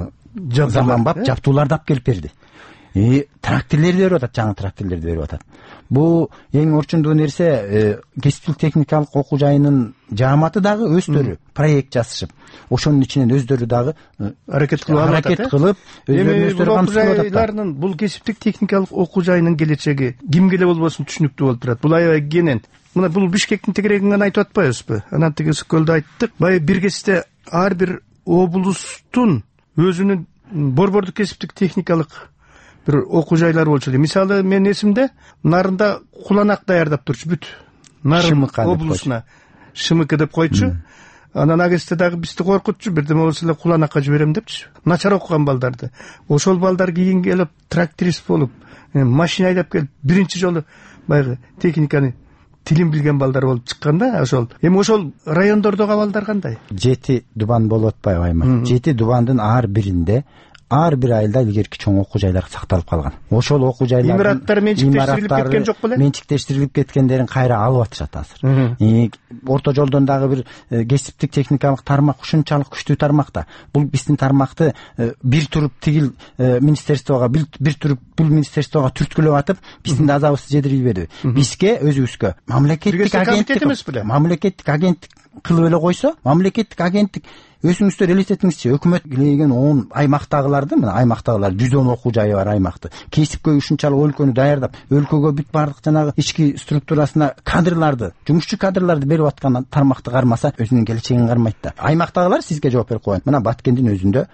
заманбап жаптууларды алып келип берди. Тракторлерди берип атат, жаңы тракторлерди берип атат. Бул эң орчундуу нерсе, кесиптик техникалык окуу жайынын жааматы дагы өздөрү проект жасашып, ошонун ичинен өздөрү дагы аракет кылып, өздөрү камсыздап атат. Бул кесиптик техникалык окуу жайынын келечеги кимге эле болбосун түшүнүктүү болуп турат. Бул аябай кенен. Мына бул Бишкектин тегерегин гана айтып атпайбызбы? Анан тиги Скөлдө айттык. Бай бир кезде ар бир облустун өзүнүн борбордук кесиптик техникалык бир окуу жайлары болчу. Мисалы, менин эсимде Нарында куланак даярдап турчу бүт. Нарын облусуна ШМК деп койчу. Анан агесте дагы бизди коркутчу, бирдеме болсо эле куланакка жиберем депчи. Начар окуган балдарды. Ошол балдар кийин келип тракторист болуп, машина айдап келип, биринчи жолу баягы техниканы тилин билген балдар болуп чыкканда, ошол. Эми ошол райондордогу абалдар кандай? 7 дубан болуп атпайбы айма? 7 дубандын ар биринде ар бир айылда илгерки чоң окуу жайлар сакталып калган. Ошол окуу жайлар имараттар менчиктештирилип кеткен жок беле? Менчиктештирилип кеткендерин кайра алып атышат азыр. Орто жолдон дагы бир кесиптик техникалык тармак ушунчалык күчтүү тармак да. Бул биздин тармакты бир туруп тигил министерствого, бир туруп бул министерствого түрткүлөп атып, биздин азабыбызды жедирибеди. Бизге өзүбүзгө мамлекеттик агенттик кылып эле койсо, мамлекеттик агенттик өзүңүздөр элестетиңизчи, өкмөт билеген 10 аймактагыларды, мына аймактагылар 110 окуу жайы бар аймакты. Кесипкөй ушунчалык өлкөнү даярдап, өлкөгө бүт бардык жанагы ички структурасына кадрларды, жумушчу кадрларды берип аткан тармакты кармаса, өзүнүн келечегин кармайт да. Аймактагылар сизге жооп берип коет. Мына Баткендин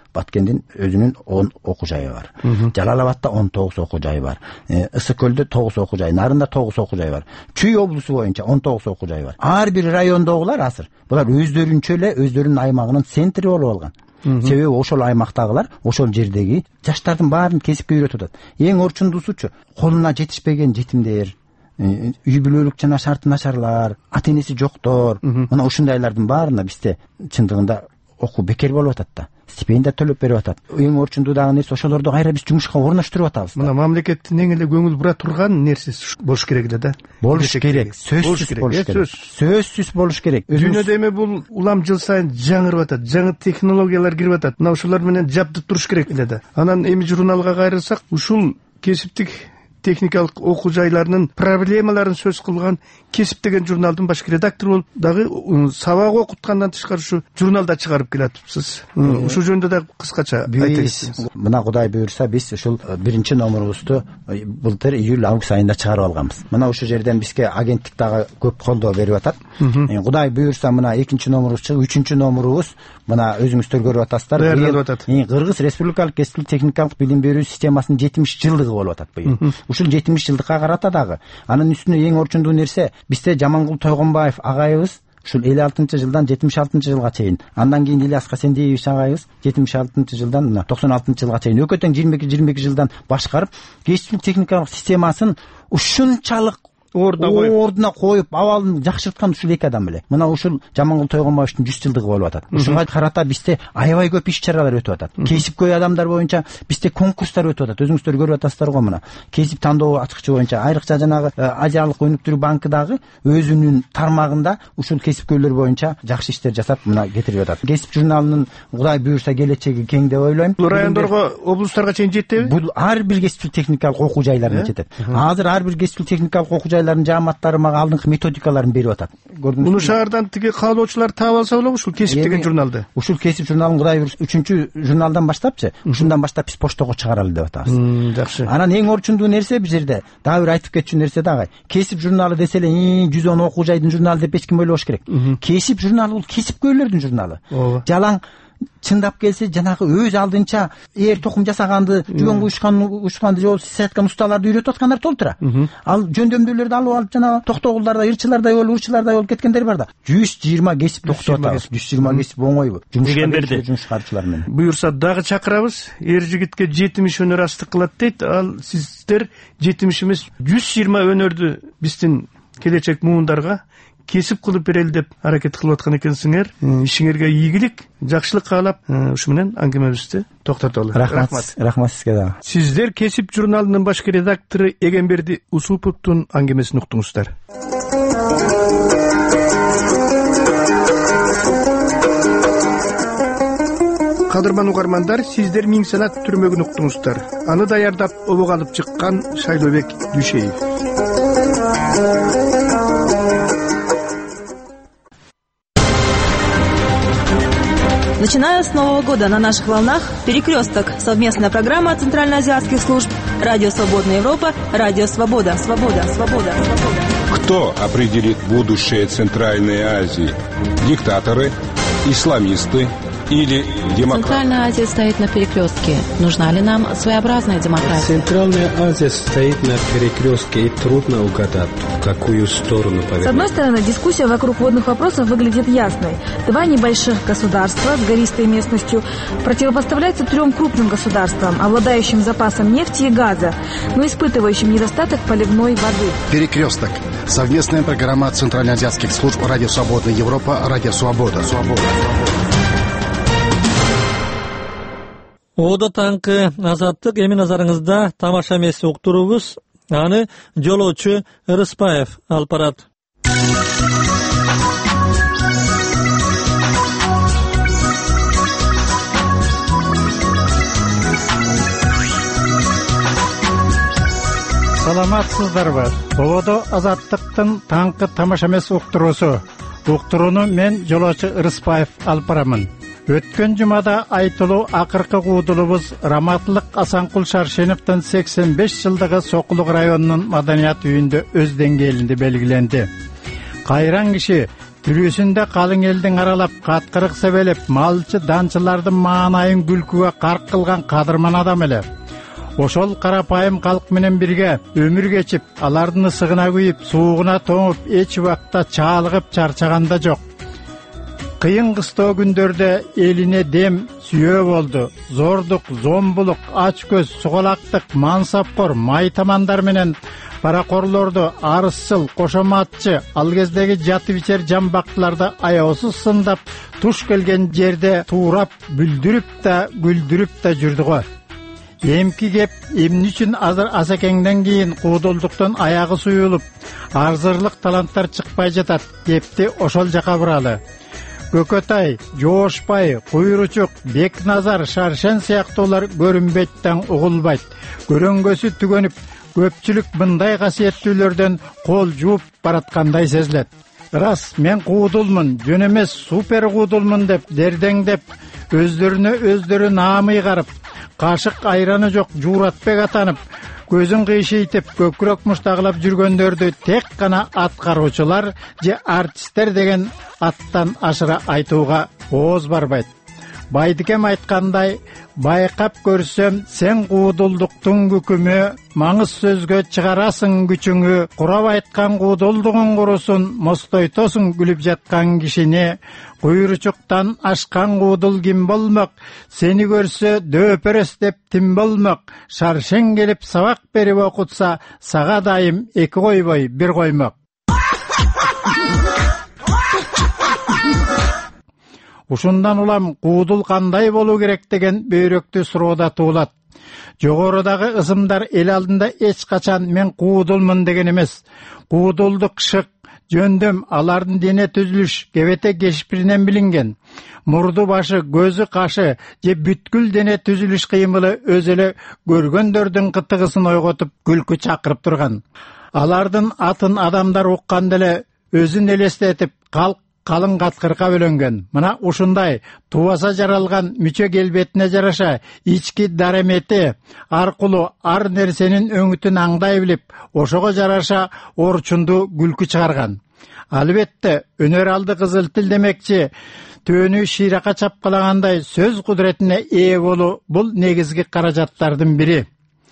өзүнүн 10 окуу жайы бар. Жалал-Абадта 19 окуу жайы бар. Ысык-Көлдө 9 окуу жай, Нарында 9 окуу жай бар. Чүй облусу боюнча 19 окуу жай бар. Ар бир райондогулар азыр булар өздөрүнчө эле өздөрүнүн аймагынын центри болуп алган. Себеби ошол аймактагылар ошол жердеги жаштардын баарын кесипке үйрөтүп атат. Эң орчундуусучу колуна жетишпеген жетимдер, үй бүлөлүк жана шарты начарлар, ата-энеси жоктор, мына ушундайлардын баарына бизде чындыгында окуу бекер болуп атат да. Стипендия төлөп берип атат. Эң орчундуу дагы нерсе ошолорду кайра биз жумушка орноштуруп атабыз. Мына мамлекеттин эң эле көңүл бура турган нерсеси болуш керек эле да. Болуш керек. Сөзсүз болуш керек. Сөзсүз болуш керек. Дүйнөдө эми бул улам жыл сайын жаңырып атат. Жаңы технологиялар кирип атат. Мына ошолор менен жабдып туруш керек эле да. Анан эми журналга кайрылсак, ушул кесиптик техникалык окуу жайларынын проблемаларын сөз кылган Кесип деген журналдын башкы редактору болуп дагы сабак окуткандан тышкары ушу журналда чыгарып келатыпсыз. Ушул жөнүндө да кыскача айтыңыз. Мына Кудай буйрса биз ушул 1-чи номерубузду былтыр июль-август айында чыгарып алганбыз. Мына ушул жерден бизге агенттик дагы көп колдоо берип атат. Кудай буйрса мына 2-чи номерубуз чыгып, 3-чү номерубуз мына өзүңүздөр көрүп атасыздар. Кыргыз Республикалык кесиптик техникалык билим берүү системасынын 70 жылдыгы болуп атат быйыл. Ушул 70 жылдыкка карата дагы анын үстүнө эң орчундуу нерсе бизде Жамангул Тойгонбаев агайыбыз ушул 56-жылдан 76-жылга чейин, андан кийин Ильяс Хасендиевич агайыбыз 76-жылдан 96-жылга чейин өкө тең 22 жылдан башкарып, кесиптик техникалык системасын ушунчалык ордуна коюп абалын жакшырткан ушул эки адам эле. Мына ушул Жамангул Тойгонбаевдин 100 жылдыгы болуп атат. Ушуга карата бизде аябай көп иш-чаралар өтүп атат. Кесипкөй адамдар боюнча бизде конкурстар өтүп атат. Өзүңүздөр көрүп атасыздар го мына. Кесип тандоо ачкычы боюнча айрыкча жанагы Азиялык өнүктүрүү банкы дагы өзүнүн тармагында ушул кесипкөйлөр боюнча жакшы иштер жасап мына кетирип атат. Кесип журналынын Кудай буйрса келечеги кең деп ойлойм. Бул райондорго, облустарга чейин жетеби? Бул ар бир кесиптик техникалык окуу жайларына жетет. Азыр ар бир кесиптик техникалык окуу жааматтары мага алдыңкы методикаларын берип атат. Муну шаардан тиги каалоочулар таап алса болобу ушул кесип деген журналды? Ушул кесип журналын Кудай буйрса 3-чү журналдан баштапчы, ушундан баштап биз поштого чыгаралы деп атабыз. Жакшы. Анан эң орчундуу нерсе бул жерде дагы бир айтып кетчү нерсе дагы. Кесип журналы десе эле 110 окуу жайдын журналы деп эч ким ойлобош керек. Кесип журналы бул кесипкөйлөрдүн журналы. Жалаң чындап келсе жанагы өз алдынча токум жасаганды, жүгөн уюшканды же саткан усталарды үйрөтүп аткандар толтура. Ал жөндөмдүүлөрдү алып алып жанагы токтогулдарда, ырчылардай болуп кеткендер бар да. 120 кесип токтоп атабыз. 120 кесип оңойбу. Жумушкарчылар менен. Буюрса дагы чакырабыз. Эр жигитке 70 өнөр астык кылат дейт. Ал сиздер 70 эмес 120 өнөрдү биздин келечек муундарга кесип кылып берели деп аракет кылып аткан экенсиңер. Ишиңерге ийгилик, жакшылык каалап, ушу менен аңгемебизди токтотолу. Рахмат сизге дагы. Сиздер Кесип журналынын башкы редактору Эгемберди Усуповдун аңгемесин уктуңуздар. Кадырман угармандар, сиздер Миң санат түрмөгүн уктуңуздар. Аны даярдап обого алып чыккан Шайлообек Дүйшеев. Начиная с Нового года на наших волнах «Перекресток» — совместная программа центральноазиатских служб «Радио Свободная Европа», «Радио Свобода». Кто определит будущее Центральной Азии? Диктаторы, исламисты или демократы? Центральная Азия стоит на перекрестке. Нужна ли нам своеобразная демократия? Центральная Азия стоит на перекрестке, и трудно угадать, в какую сторону повернуть. С одной стороны, дискуссия вокруг водных вопросов выглядит ясной. Два небольших государства с гористой местностью противопоставляются трем крупным государствам, обладающим запасом нефти и газа, но испытывающим недостаток поливной воды. Перекресток. Совместная программа центральноазиатских служб «Радио Свободная Европа», «Радио Свобода». Оодо таңкы азаттык эми назарыңызда тамаша эмес уктурубуз. Аны жолоочу Ырыспаев алып барат. Саламатсыздарбы? Оодо азаттыктын таңкы тамаша эмес уктуруусу. Уктурууну мен жолоочу Ырыспаев алып барамын. Өткөн жумада айтылуу акыркы куудулубуз Раматылык Асанкул Шаршеновдун 85 жылдыгы Сокулук районунун маданият үйүндө өз деңгээлинде белгиленди. Кайран киши түрүсүндө калың элдин аралап каткырык себелеп малчы данчылардын маанайын күлкүгө карк кылган кадырман адам эле. Ошол карапайым калк менен бирге өмүр кечип, алардын ысыгына күйүп, суугуна тоңуп, эч убакта чаалыгып чарчаганда жок. Кыйын кыстоо күндөрдө элине дем сүйөө болду. Зордук, зомбулук, ач көз, сугалактык, мансапкор, майтамандар менен паракорлорду, арысчыл, кошоматчы, ал кездеги жатып ичер жамбактыларды аябысыз сындап, туш келген жерде туурап, бүлдүрүп да, гүлдүрүп да жүрдү го. Эмки кеп, эмне үчүн азыр Асекеңден кийин куудулдуктан аягы суюлуп, арзырлык таланттар чыкпай жатат, кепти ошол жака буралы. Көкөтай, Жоошбай, Куйручук, Бекназар, Шаршен сыяктуулар көрүнбөйттен угулбайт. Көрөнгөсү түгөнүп, көпчүлүк мындай касиеттүүлөрдөн кол жууп бараткандай сезилет. Рас, мен куудулмун, жөн эмес супер куудулмун деп дердеңдеп, өздөрү наамый карып, кашык айраны жок жууратбек атанып, көзүн кыйшыйтып, көкүрөк муштагылап жүргөндөрдү тек гана аткаруучулар же артисттер деген аттан ашыра айтууга ооз барбайт. Байдыкем айткандай, байкап көрсөм сен куудулдуктун күкүмү, маңыз сөзгө чыгарасың күчүңү, курап айткан куудулдугун курусун, мостойтосуң күлүп жаткан кишини, куйручуктан ашкан куудул ким болмок, сени көрсө дөпөрөс деп тим болмок, Шаршен келип сабак берип окутса, сага дайым эки койбой бир коймок. Ушундан улам куудул кандай болуу керек деген бөйрөктү суроода туулат. Жогорудагы ысымдар эл алдында эч качан мен куудулмун деген эмес. Куудулдук шык, жөндөм, алардын дене түзүлүш, кебете кешпиринен билинген. Мурду башы, көзү кашы же бүткүл дене түзүлүш кыймылы өз эле көргөндөрдүн кытыгысын ойготуп күлкү чакырып турган. Алардын атын адамдар укканда эле өзүн элестетип, калың каткырка бөлөнгөн. Мына ушундай тубаса жаралган мүчө келбетине жараша ички даремети аркылуу ар нерсенин өңүтүн аңдай билип, ошого жараша орчунду күлкү чыгарган. Албетте, өнөр алды кызыл тил демекчи, төөнү шыйрака чапкалагандай сөз кудуретине ээ болуу бул негизги каражаттардын бири.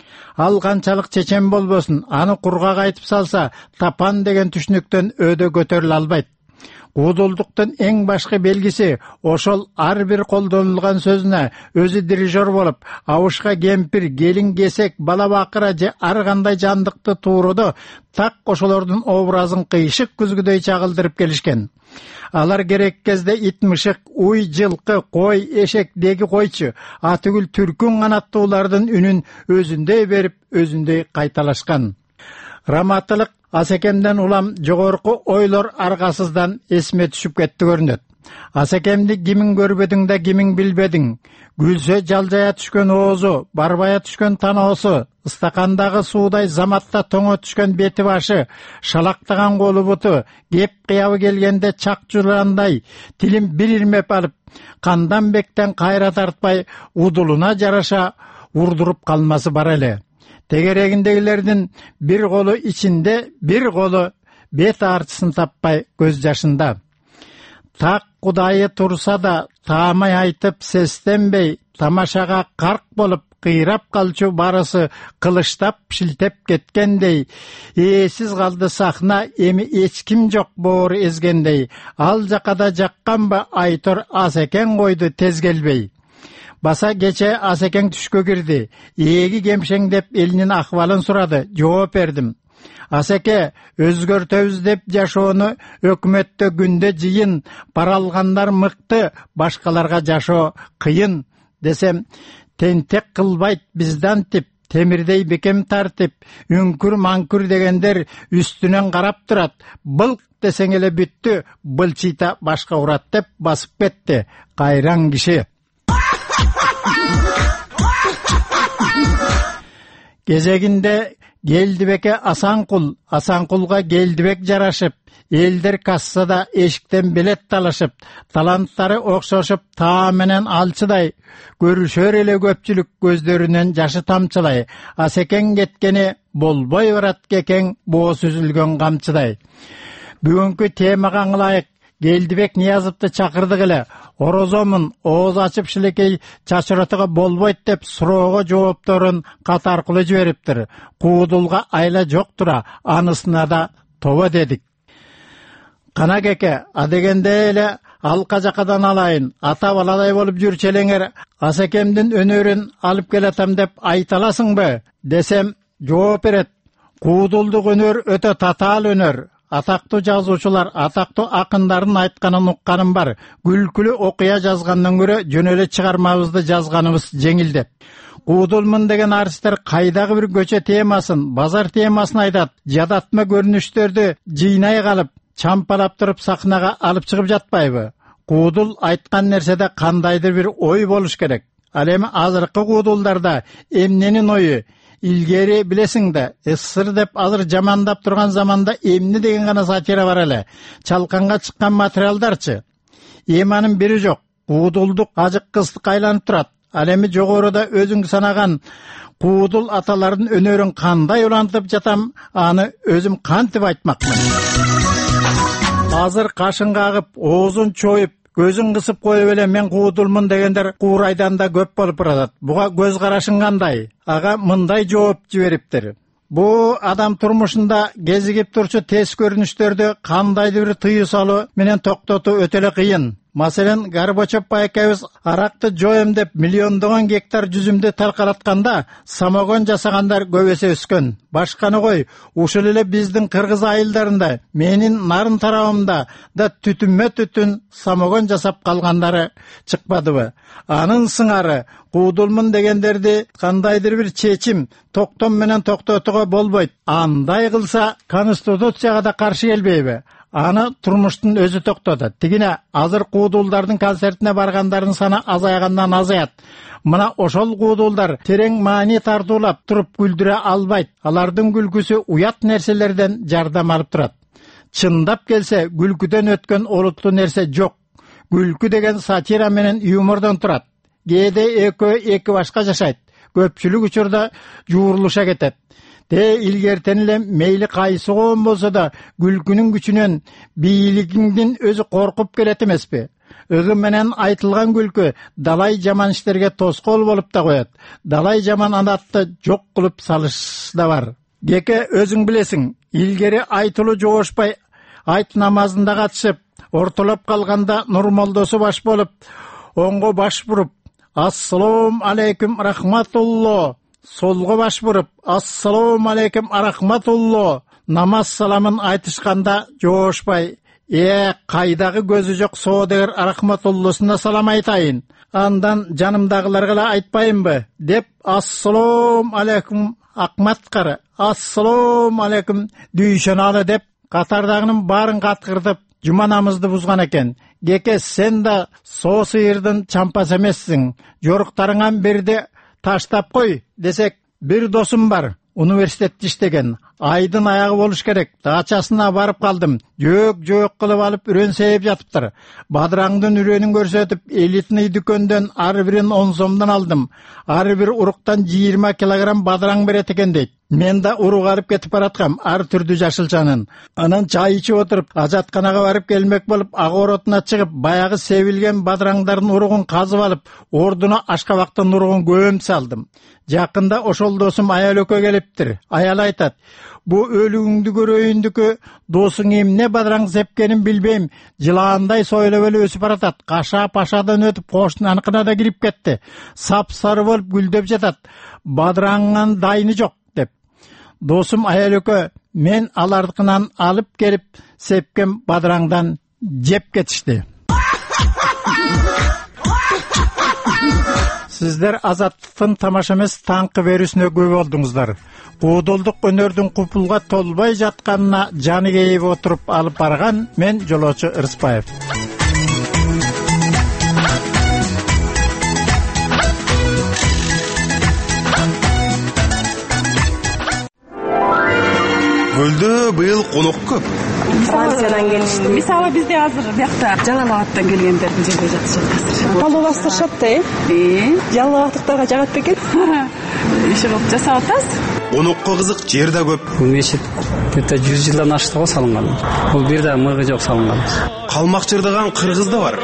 Ал канчалык чечен болбосун, аны кургак айтып салса, тапан деген түшүнүктөн өдө көтөрүлө албайт. Куудулдуктун эң башкы белгиси ошол ар бир колдонулган сөзүнө өзү дирижер болуп, абышка кемпир, келин, кесек, бала бакыра же ар кандай жандыкты тууруду так ошолордун образын кыйшык күзгүдөй чагылдырып келишкен. Алар керек кезде ит, мышык, уй, жылкы, кой, эшек, деги койчу, атүгүл түркүн канаттуулардын үнүн өзүндөй берип, өзүндөй кайталашкан. Раматылык Асекемден улам жогорку ойлор аргасыздан эсме түшүп кетти көрүнөт. Асекемди кимиң көрбөдүң да кимиң билбедиң. Гүлсө жалжая түшкөн оозу, барбая түшкөн таноосу, ыстакандагы суудай заматта тоңо түшкөн бети башы, шалактаган колу буту, кеп кыябы келгенде чак журандай, тилин бир ирмеп алып, кандан бектен кайра тартпай, удулуна жараша урдуруп калмасы бар эле. Тегерегиндегилердин бир колу ичинде, бир колу бет артысын таппай көз жашында. Так Кудайы турса да, таамай айтып сестенбей, тамашага карк болуп, кыйрап калчу барысы кылыштап шилтеп кеткендей, ээсиз калды сахна, эми эч ким жок боору эзгендей, ал жакада жакканбы Айтор Асекең койду тез келбей. Баса кече Асекең түшкө кирди. Ээги кемшеңдеп элинин акыбалын сурады. Жооп бердим. Асеке, өзгөртөбүз деп жашоону өкмөттө күндө жыйын, пара алгандар мыкты, башкаларга жашоо кыйын десем, тентек кылбайт биздан тип, темирдей бекем тартип, үңкүр манкүр дегендер үстүнөн карап турат. Былк десең эле бүттү, былчыйта башка урат деп басып кетти. Кайран киши. Кезегинде Келдибекке Асанкул, Асанкулга Келдибек жарашып, элдер кассада эшиктен билет талашып, таланттары окшошуп таа менен алчыдай көрүшөр эле көпчүлүк көздөрүнөн жашы тамчылай, асекең кеткени болбой барат кекең боос үзүлгөн камчыдай. Бүгүнкү темага ыңылайык Келдибек Ниязовду чакырдык эле. Орозомун ооз ачып шилекей чачыратыга болбойт деп суроого жоопторун катар кылып жибериптир. Куудулга айла жок тура, анысына да тоба дедик. Кана кеке, адегенде эле алка жакадан алайын, ата баладай болуп жүрчелеңер, асекемдин өнөрүн алып келатам деп айталасыңбы десем, жооп берет. Куудулдук өнөр өтө татаал өнөр. Атактуу жазуучулар, атактуу акындардын айтканын укканым бар. Күлкүлүү окуя жазгандан көрө жөн эле чыгармабызды жазганыбыз жеңил деп. Куудулмун деген артисттер кайдагы бир көчө темасын, базар темасын айтат, жадатма көрүнүштөрдү жыйнай калып, чампалап туруп сахнага алып чыгып жатпайбы? Куудул айткан нерседе кандайдыр бир ой болуш керек. Ал эми азыркы куудулдарда эмненин ою? Илгери билесиң да, СССР деп азыр жамандап турган заманда эмне деген гана сатира бар эле. Чалканга чыккан материалдарчы. Эманын бири жок. Куудулдук ажык кыстык айланып турат. Ал эми жогоруда өзүң санаган куудул аталардын өнөрүн кандай улантып жатам, аны өзүм кантип айтмакмын. Азыр кашын кагып, оозун чоюп, көзүн кысып коюп эле мен куудулмун дегендер куурайдан да көп болуп барат. Буга көз карашың кандай? Ага мындай жооп жибериптир. Бу адам турмушунда кезигип турчу тез көрүнүштөрдү кандайдыр бир тыюу салуу менен токтотуу өтө эле кыйын. Маселен, Горбачев байкебиз аракты жоем деп миллиондогон гектар жүзүмдү таркалатканда самогон жасагандар көбөсө өскөн. Башканы кой, ушул эле биздин кыргыз айылдарында, менин нарын тарабымда да түтүнмө-түтүн самогон жасап калгандары чыкпадыбы? Анын сыңары куудулмун дегендерди кандайдыр бир чечим, токтом менен токтотууга болбойт. Андай кылса конституцияга да каршы келбейби? Аны турмуштун өзү токтоду. Тигине азыр куудулдардын концертине баргандардын саны азайгандан азаят. Мына ошол куудулдар терең маани тартуулап туруп күлдүрө албайт. Алардын күлкүсү уят нерселерден жардам алып турат. Чындап келсе, күлкүдөн өткөн олуттуу нерсе жок. Күлкү деген сатира менен юмордон турат. Кээде экөө эки башка жашайт. Көпчүлүк учурда жуурулуша кетет. Илгертен эле мейли кайсы коом болсо да күлкүнүн күчүнөн бийлигиңдин өзү коркуп келет эмеспи? Ыгы менен айтылган күлкү далай жаман иштерге тоскоол болуп да коет. Далай жаман адатты жок кылып салыш да бар. Кеке өзүң билесиң, илгери айтылуу жоошпай айт намазында катышып, ортолоп калганда Нурмолдосу баш болуп, оңго баш буруп, ассалам алейкум рахматулло, солго баш буруп, ассалам алейкум рахматулло намаз саламын айтышканда жоошпай, кайдагы көзү жок соодегер рахматуллосуна салам айтайын, андан жанымдагыларга эле айтпайынбы деп ассалам алейкум акматкары, ассалам алейкум дүйшөналы деп катардагынын баарын каткыртып жума намызды бузган экен. Кеке сен да соо сыйырдын чампасы эмессиң, жоруктарыңан бирди таштап кой десек, бир досум бар, университетте иштеген, айдын аягы болуш керек. Дачасына барып калдым, жөөк кылып алып үрөн сейип жатыптыр. Бадыраңдын үрөнүн көрсөтүп, элитный дүкөндөн ар бирин 10 сомдон алдым. Ар бир уруктан 20 килограмм бадыраң берет экен дейт. Мен да урук алып кетип бараткам, ар түрдүү жашылчанын. Анан чай ичип отуруп, ажатканага барып келмек болуп, ак оротуна чыгып, баягы себилген бадыраңдардын уругун казып алып, ордуна ашкабактын уругун көмүп салдым. Жакында ошол досум аял экөө келиптир. Аял айтат: "Бу өлүгүңдү көрөйүндүкү досуң эмне бадыраң сепкенин билбейм, жылаандай сойлоп эле өсүп баратат. Каша пашадан өтүп кошунаныкына да кирип кетти. Сап-сары болуп гүлдөп жатат. Бадыраңнын дайыны жок" деп. Досум аял экөө мен алардыкынан алып келип сепкен бадыраңдан жеп кетишти. Сиздер Азаттыктын тамаша эмес таңкы берүүсүнө күбө болдуңуздар. Куудулдук өнөрдүн купулга толбой жатканына жаны кейип отуруп алып барган мен жолоочу Ырыспаев. Гүлдү быйыл Франциялык конок көп. Франциядан келишти. Мисалы бизде азыр биякта Жалал-Абадтан келгендердин жерде жатышат азыр. Палуулаштырышат да, Жалал Абадтагы жагат бекен. Иши кылып жасап атабыз. Конокко кызык жер да көп. Бул мечит где-то 100 жылдан ашты го салынган. Бул бир да мыгы жок салынган. Калмак жырдаган кыргыз да бар.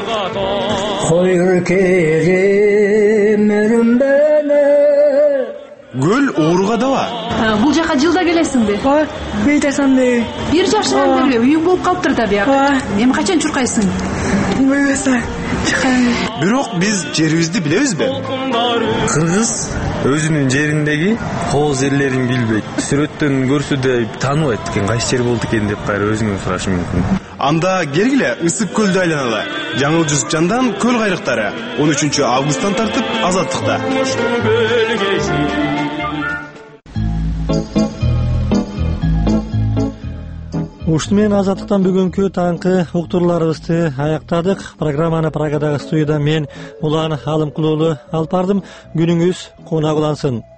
Гөл ооруга даба. Бул жака жылда келесиңби? Бир жашанды. Бир жашынан бери үйүң болуп калыптыр да бияк. Эми качан чуркайсың? Билбесем. Бирок биз жерибизди билебизби? Кыргыз өзүнүн жериндеги кооз эрлерин билбейт. Сүрөттөн көрсө да тааныбайт экен, кайсы жер болду экен деп кайра өзүңөн сурашы мүмкүн. Анда кергиле ысык көлдү айланалы. Жаңыл Жусупжандан Көл кайрыктары 13 августтан тартып Азаттыкта. Ушуну менен Азаттыктан бүгүнкү таңкы уктурууларыбызды аяктадык. Программаны Прагадагы студияда мен Улан Алымкулуулу алып бардым. Күнүңүз кунак улансын.